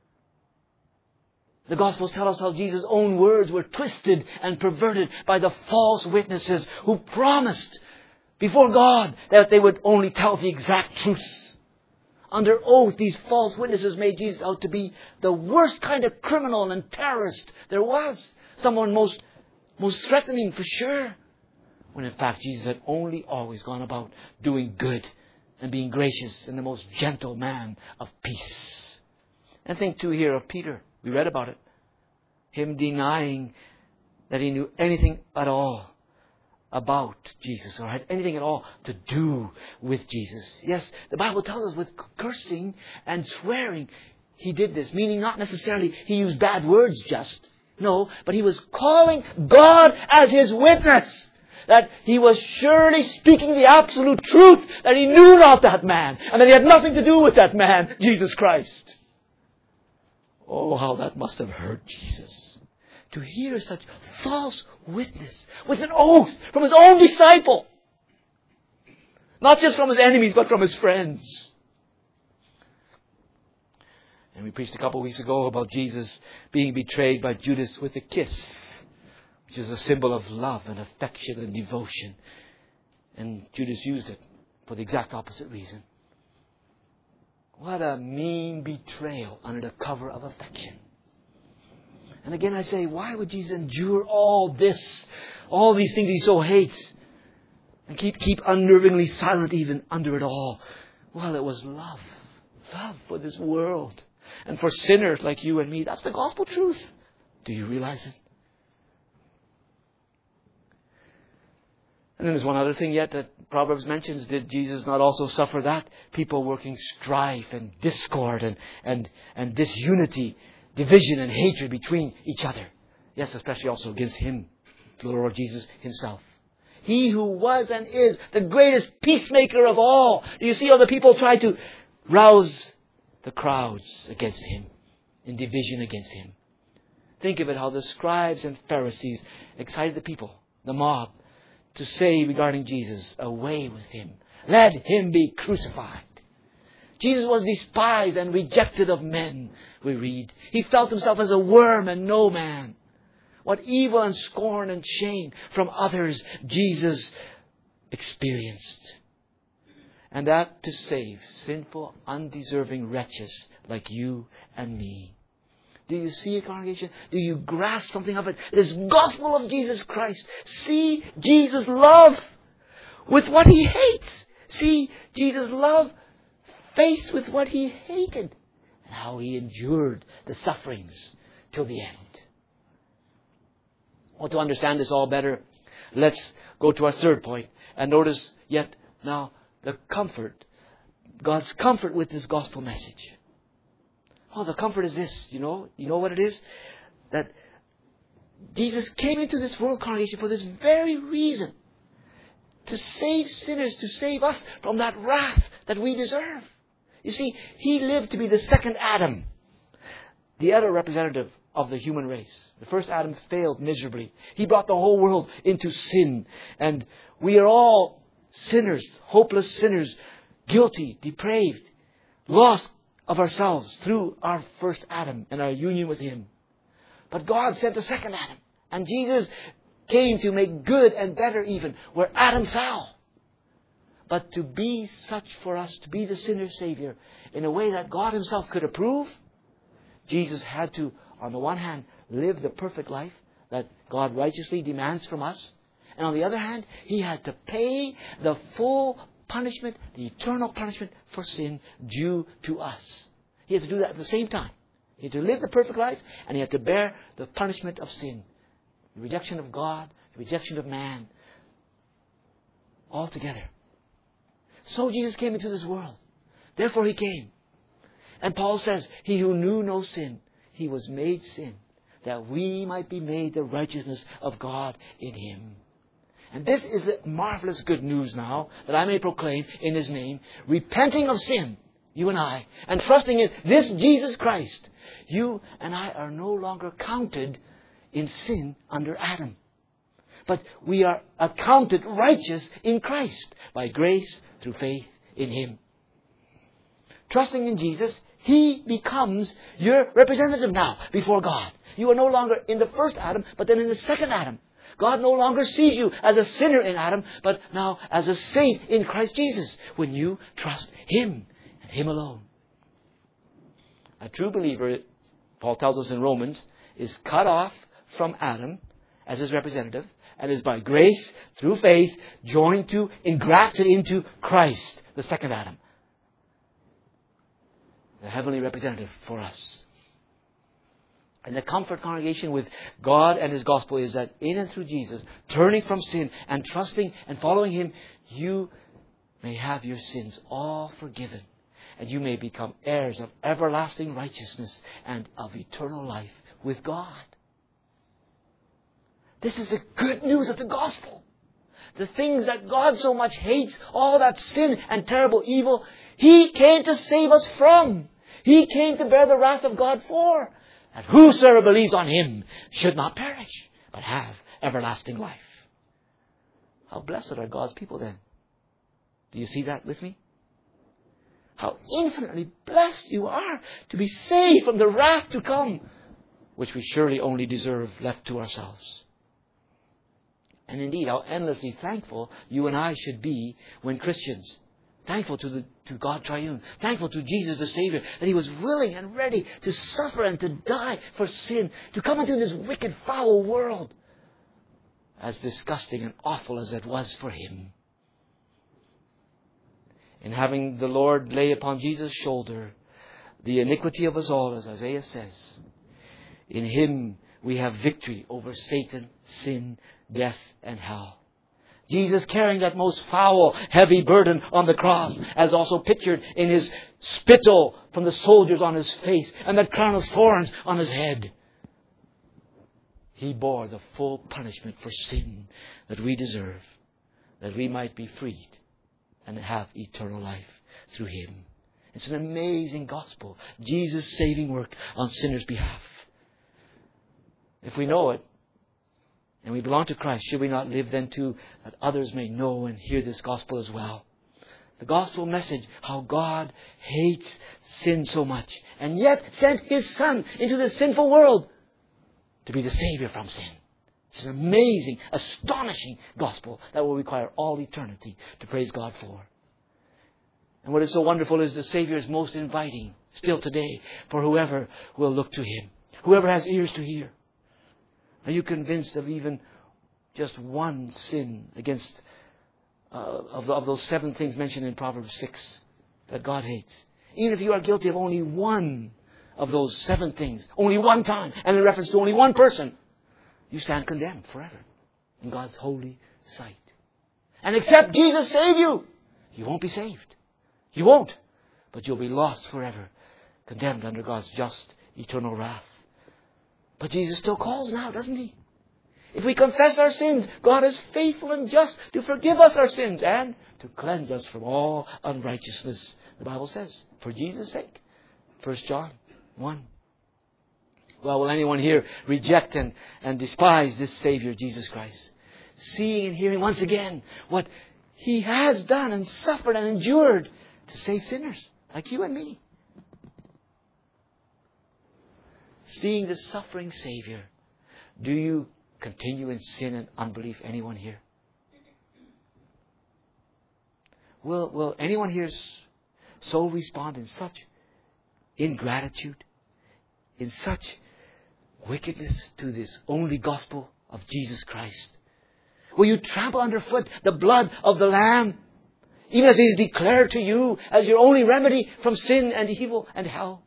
The Gospels tell us how Jesus' own words were twisted and perverted by the false witnesses who promised before God that they would only tell the exact truth. Under oath, these false witnesses made Jesus out to be the worst kind of criminal and terrorist there was. Someone most threatening for sure. When in fact Jesus had only always gone about doing good and being gracious and the most gentle man of peace. And think too here of Peter. We read about it. Him denying that he knew anything at all about Jesus or had anything at all to do with Jesus. Yes, the Bible tells us with cursing and swearing he did this. Meaning not necessarily he used bad words just. No, but he was calling God as his witness. That he was surely speaking the absolute truth. That he knew not that man. And that he had nothing to do with that man, Jesus Christ. Oh, how that must have hurt Jesus. To hear such false witness with an oath from his own disciple. Not just from his enemies, but from his friends. And we preached a couple of weeks ago about Jesus being betrayed by Judas with a kiss, which is a symbol of love and affection and devotion. And Judas used it for the exact opposite reason. What a mean betrayal under the cover of affection. And again I say, why would Jesus endure all this? All these things he so hates. And keep unnervingly silent even under it all. Well, it was love. Love for this world. And for sinners like you and me. That's the gospel truth. Do you realize it? And then there's one other thing yet that Proverbs mentions. Did Jesus not also suffer that? People working strife and discord and disunity, division and hatred between each other. Yes, especially also against Him, the Lord Jesus Himself. He who was and is the greatest peacemaker of all. Do you see how the people try to rouse the crowds against Him, in division against Him? Think of it, how the scribes and Pharisees excited the people, the mob, to say regarding Jesus, away with Him. Let Him be crucified. Jesus was despised and rejected of men, we read. He felt Himself as a worm and no man. What evil and scorn and shame from others Jesus experienced. And that to save sinful, undeserving wretches like you and me. Do you see it, congregation? Do you grasp something of it? This gospel of Jesus Christ. See Jesus' love with what He hates. See Jesus' love faced with what He hated. And how He endured the sufferings till the end. Well, to understand this all better, let's go to our third point. And notice yet now the comfort. God's comfort with this gospel message. Oh, the comfort is this, you know what it is? That Jesus came into this world, congregation, for this very reason. To save sinners, to save us from that wrath that we deserve. You see, He lived to be the second Adam. The other representative of the human race. The first Adam failed miserably. He brought the whole world into sin. And we are all sinners, hopeless sinners, guilty, depraved, lost of ourselves through our first Adam and our union with Him. But God sent the second Adam. And Jesus came to make good and better even where Adam fell. But to be such for us, to be the sinner's Savior, in a way that God Himself could approve, Jesus had to, on the one hand, live the perfect life that God righteously demands from us. And on the other hand, He had to pay the full punishment, the eternal punishment for sin due to us. He had to do that at the same time. He had to live the perfect life, and He had to bear the punishment of sin. The rejection of God, the rejection of man, all together. So Jesus came into this world. Therefore He came. And Paul says, He who knew no sin, He was made sin, that we might be made the righteousness of God in Him. And this is the marvelous good news now that I may proclaim in His name, repenting of sin, you and I, and trusting in this Jesus Christ. You and I are no longer counted in sin under Adam, but we are accounted righteous in Christ by grace through faith in Him. Trusting in Jesus, He becomes your representative now before God. You are no longer in the first Adam, but then in the second Adam. God no longer sees you as a sinner in Adam, but now as a saint in Christ Jesus when you trust Him and Him alone. A true believer, Paul tells us in Romans, is cut off from Adam as his representative and is by grace, through faith, joined to, engrafted into Christ, the second Adam, the heavenly representative for us. And the comfort, congregation, with God and His gospel is that in and through Jesus, turning from sin and trusting and following Him, you may have your sins all forgiven. And you may become heirs of everlasting righteousness and of eternal life with God. This is the good news of the gospel. The things that God so much hates, all that sin and terrible evil, He came to save us from. He came to bear the wrath of God for. That whosoever believes on Him should not perish, but have everlasting life. How blessed are God's people then? Do you see that with me? How infinitely blessed you are to be saved from the wrath to come, which we surely only deserve left to ourselves. And indeed, how endlessly thankful you and I should be when Christians, thankful to God Triune, thankful to Jesus the Savior, that He was willing and ready to suffer and to die for sin, to come into this wicked, foul world, as disgusting and awful as it was for Him. In having the Lord lay upon Jesus' shoulder the iniquity of us all, as Isaiah says, in Him we have victory over Satan, sin, death, and hell. Jesus carrying that most foul, heavy burden on the cross, as also pictured in His spittle from the soldiers on His face and that crown of thorns on His head. He bore the full punishment for sin that we deserve, that we might be freed and have eternal life through Him. It's an amazing gospel. Jesus' saving work on sinners' behalf. If we know it, and we belong to Christ, should we not live then too, that others may know and hear this gospel as well? The gospel message, how God hates sin so much, and yet sent His Son into this sinful world to be the Savior from sin. It's an amazing, astonishing gospel that will require all eternity to praise God for. And what is so wonderful is the Savior is most inviting still today for whoever will look to Him, whoever has ears to hear. Are you convinced of even just one sin against of those 7 things mentioned in Proverbs 6 that God hates? Even if you are guilty of only one of those 7 things, only one time, and in reference to only one person, you stand condemned forever in God's holy sight. And except Jesus save you, you won't be saved. You won't. But you'll be lost forever, condemned under God's just, eternal wrath. But Jesus still calls now, doesn't He? If we confess our sins, God is faithful and just to forgive us our sins and to cleanse us from all unrighteousness, the Bible says, for Jesus' sake. 1 John 1. Well, will anyone here reject and despise this Savior, Jesus Christ? Seeing and hearing once again what He has done and suffered and endured to save sinners like you and me. Seeing the suffering Savior, do you continue in sin and unbelief? Anyone here? Will anyone here so respond in such ingratitude, in such wickedness to this only gospel of Jesus Christ? Will you trample underfoot the blood of the Lamb, even as it is declared to you as your only remedy from sin and evil and hell?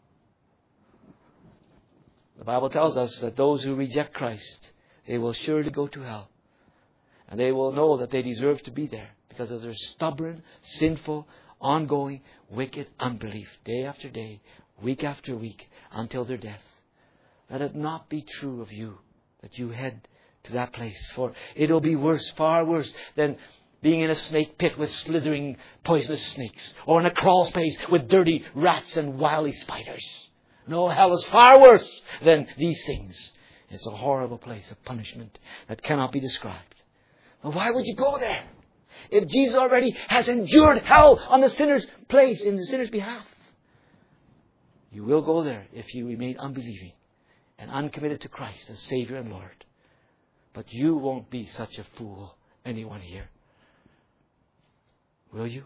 The Bible tells us that those who reject Christ, they will surely go to hell. And they will know that they deserve to be there because of their stubborn, sinful, ongoing, wicked unbelief, day after day, week after week, until their death. Let it not be true of you that you head to that place, for it'll be worse, far worse than being in a snake pit with slithering poisonous snakes, or in a crawl space with dirty rats and wily spiders. No, hell is far worse than these things. It's a horrible place of punishment that cannot be described. But why would you go there if Jesus already has endured hell on the sinner's place, in the sinner's behalf? You will go there if you remain unbelieving and uncommitted to Christ as Savior and Lord. But you won't be such a fool, anyone here. Will you?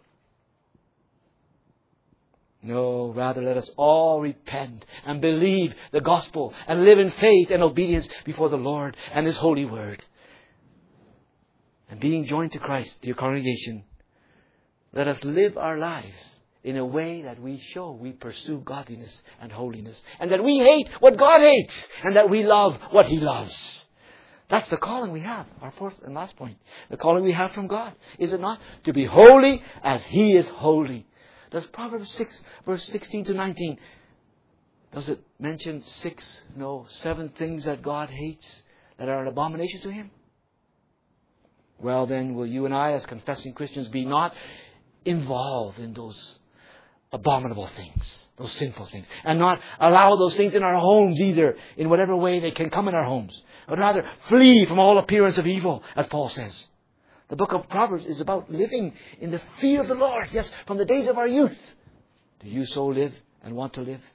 No, rather let us all repent and believe the gospel and live in faith and obedience before the Lord and His holy word. And being joined to Christ, dear congregation, let us live our lives in a way that we show we pursue godliness and holiness, and that we hate what God hates, and that we love what He loves. That's the calling we have. Our fourth and last point. The calling we have from God. Is it not? To be holy as He is holy. Does Proverbs 6, verse 16 to 19, does it mention 7 things that God hates that are an abomination to Him? Well, then, will you and I, as confessing Christians, be not involved in those abominable things, those sinful things, and not allow those things in our homes either, in whatever way they can come in our homes, but rather flee from all appearance of evil, as Paul says. The book of Proverbs is about living in the fear of the Lord, yes, from the days of our youth. Do you so live and want to live?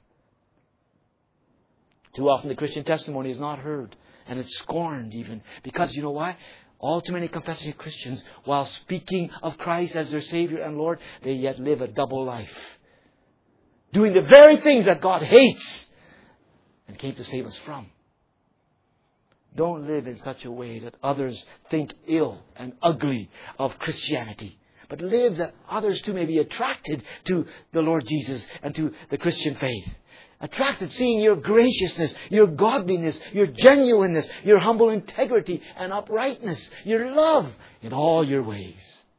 Too often the Christian testimony is not heard, and it's scorned even, because you know why? All too many confessing Christians, while speaking of Christ as their Savior and Lord, they yet live a double life, doing the very things that God hates and came to save us from. Don't live in such a way that others think ill and ugly of Christianity, but live that others too may be attracted to the Lord Jesus and to the Christian faith. Attracted, seeing your graciousness, your godliness, your genuineness, your humble integrity and uprightness, your love in all your ways.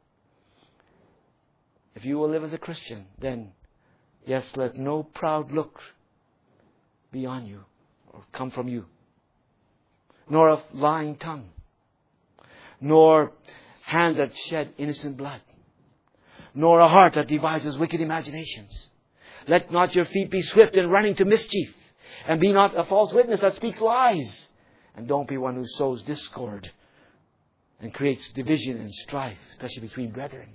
If you will live as a Christian, then, yes, let no proud look be on you or come from you, nor a lying tongue, nor hands that shed innocent blood, nor a heart that devises wicked imaginations. Let not your feet be swift in running to mischief, and be not a false witness that speaks lies. And don't be one who sows discord and creates division and strife, especially between brethren.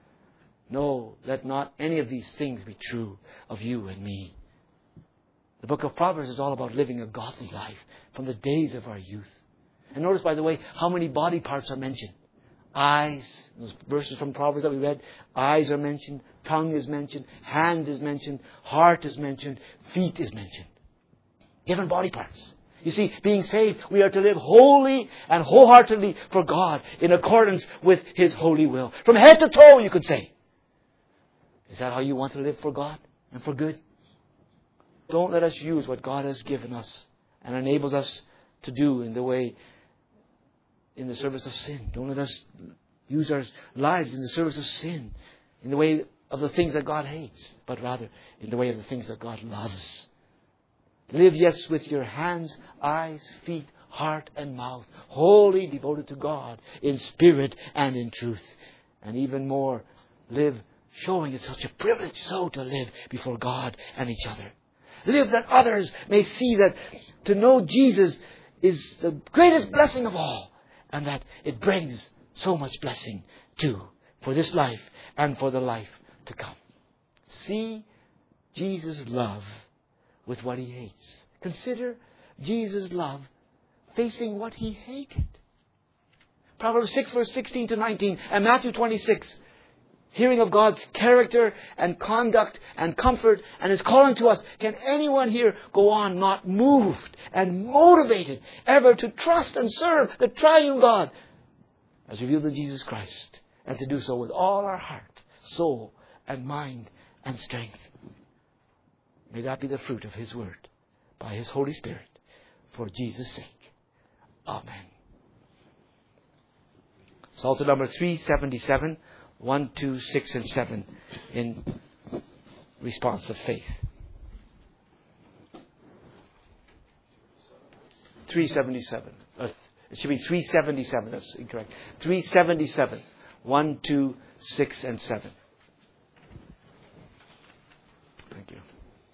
No, let not any of these things be true of you and me. The book of Proverbs is all about living a godly life from the days of our youth. And notice, by the way, how many body parts are mentioned. Eyes, those verses from Proverbs that we read, eyes are mentioned, tongue is mentioned, hand is mentioned, heart is mentioned, feet is mentioned. Different body parts. You see, being saved, we are to live wholly and wholeheartedly for God in accordance with His holy will. From head to toe, you could say. Is that how you want to live for God and for good? Don't let us use what God has given us and enables us to do in the service of sin. Don't let us use our lives in the service of sin, in the way of the things that God hates, but rather in the way of the things that God loves. Live, yes, with your hands, eyes, feet, heart, and mouth, wholly devoted to God in spirit and in truth. And even more, live showing it's such a privilege so to live before God and each other. Live that others may see that to know Jesus is the greatest blessing of all, and that it brings so much blessing too, for this life and for the life to come. See Jesus' love with what He hates. Consider Jesus' love facing what He hated. Proverbs 6, verse 16 to 19, and Matthew 26. hearing of God's character and conduct and comfort and His calling to us, can anyone here go on not moved and motivated ever to trust and serve the triune God as revealed in Jesus Christ, and to do so with all our heart, soul, and mind and strength? May that be the fruit of His Word by His Holy Spirit for Jesus' sake. Amen. Psalter number 377, 1, 2, 6, and 7 in response of faith. 377. It should be 377. That's incorrect. 377, 1, 2, 6, and 7. Thank you.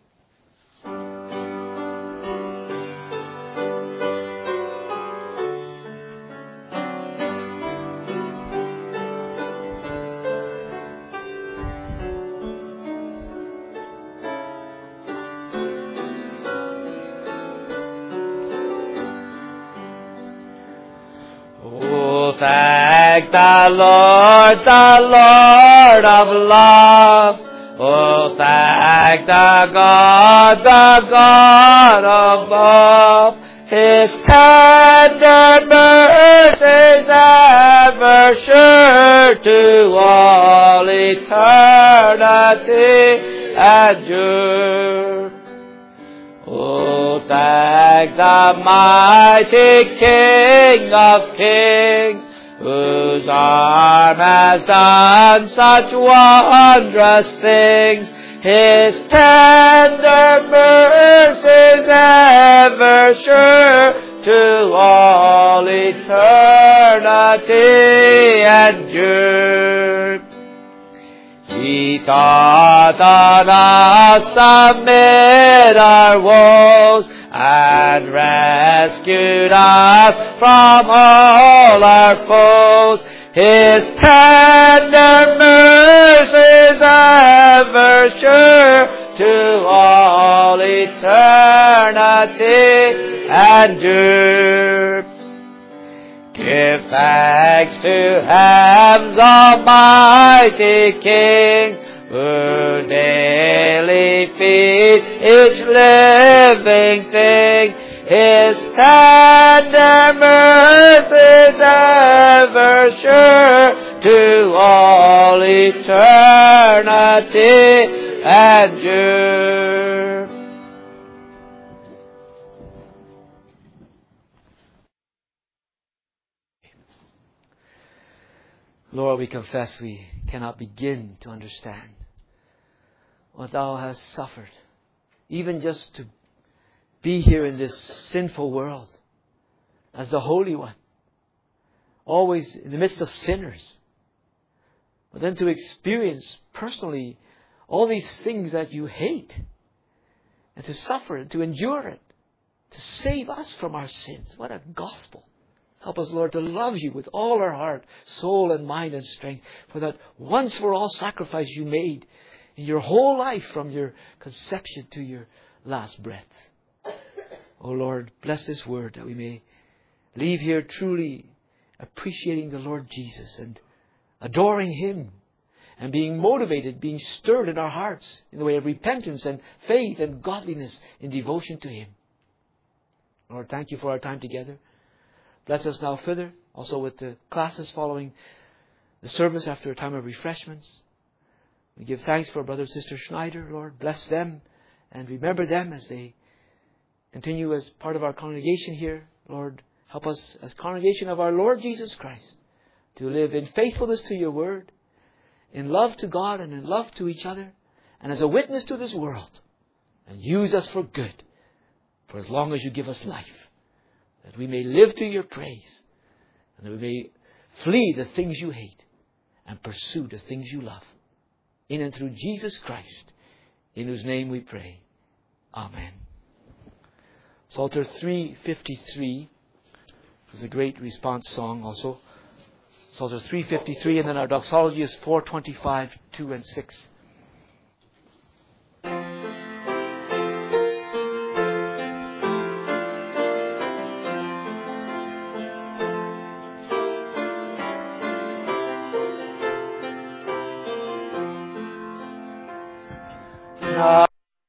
Thank the Lord of love. Oh, thank the God above. His tender mercies ever sure to all eternity endure. Oh, thank the mighty King of Kings, whose arm has done such wondrous things. His tender mercies ever sure to all eternity endure. He thought on us amid our woes, and rescued us from all our foes. His tender mercies ever sure to all eternity endure. Give thanks to Ham's almighty King, who daily feeds each living thing. His tender mercies ever sure to all eternity endure. Lord, we confess we cannot begin to understand what Thou hast suffered, even just to be here in this sinful world as the Holy One, always in the midst of sinners, but then to experience personally all these things that You hate, and to suffer and to endure it, to save us from our sins. What a gospel! Help us, Lord, to love You with all our heart, soul, and mind and strength, for that once for all sacrifice You made in Your whole life from Your conception to Your last breath. Oh Lord, bless this word that we may leave here truly appreciating the Lord Jesus and adoring Him and being motivated, being stirred in our hearts in the way of repentance and faith and godliness in devotion to Him. Lord, thank You for our time together. Bless us now further, also with the classes following the service after a time of refreshments. We give thanks for Brother and Sister Schneider, Lord. Bless them and remember them as they continue as part of our congregation here. Lord, help us as congregation of our Lord Jesus Christ to live in faithfulness to Your word, in love to God and in love to each other, and as a witness to this world. And use us for good, for as long as You give us life, that we may live to Your praise, and that we may flee the things You hate and pursue the things You love. In and through Jesus Christ, in whose name we pray. Amen. Psalter 353 is a great response song also. Psalter 353, and then our doxology is 425, 2 and 6. God.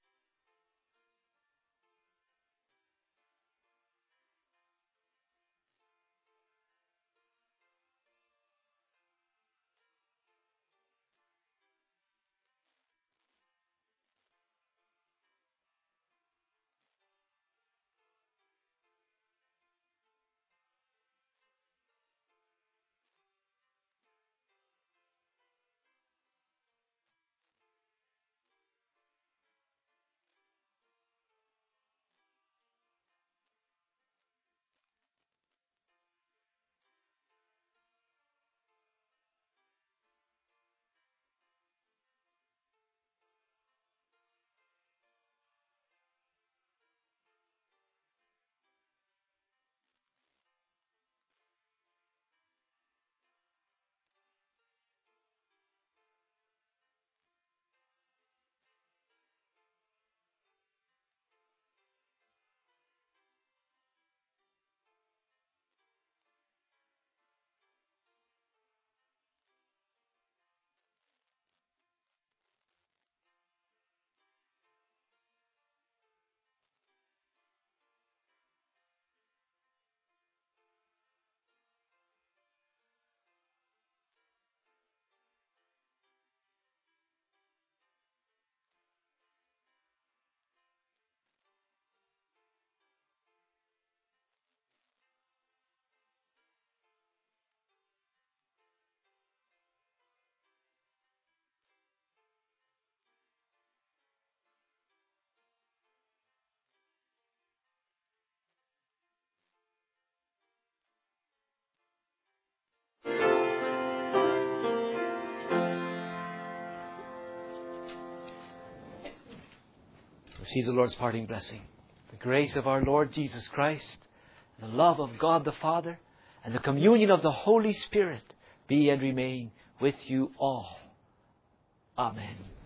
Receive the Lord's parting blessing. The grace of our Lord Jesus Christ, the love of God the Father, and the communion of the Holy Spirit be and remain with you all. Amen.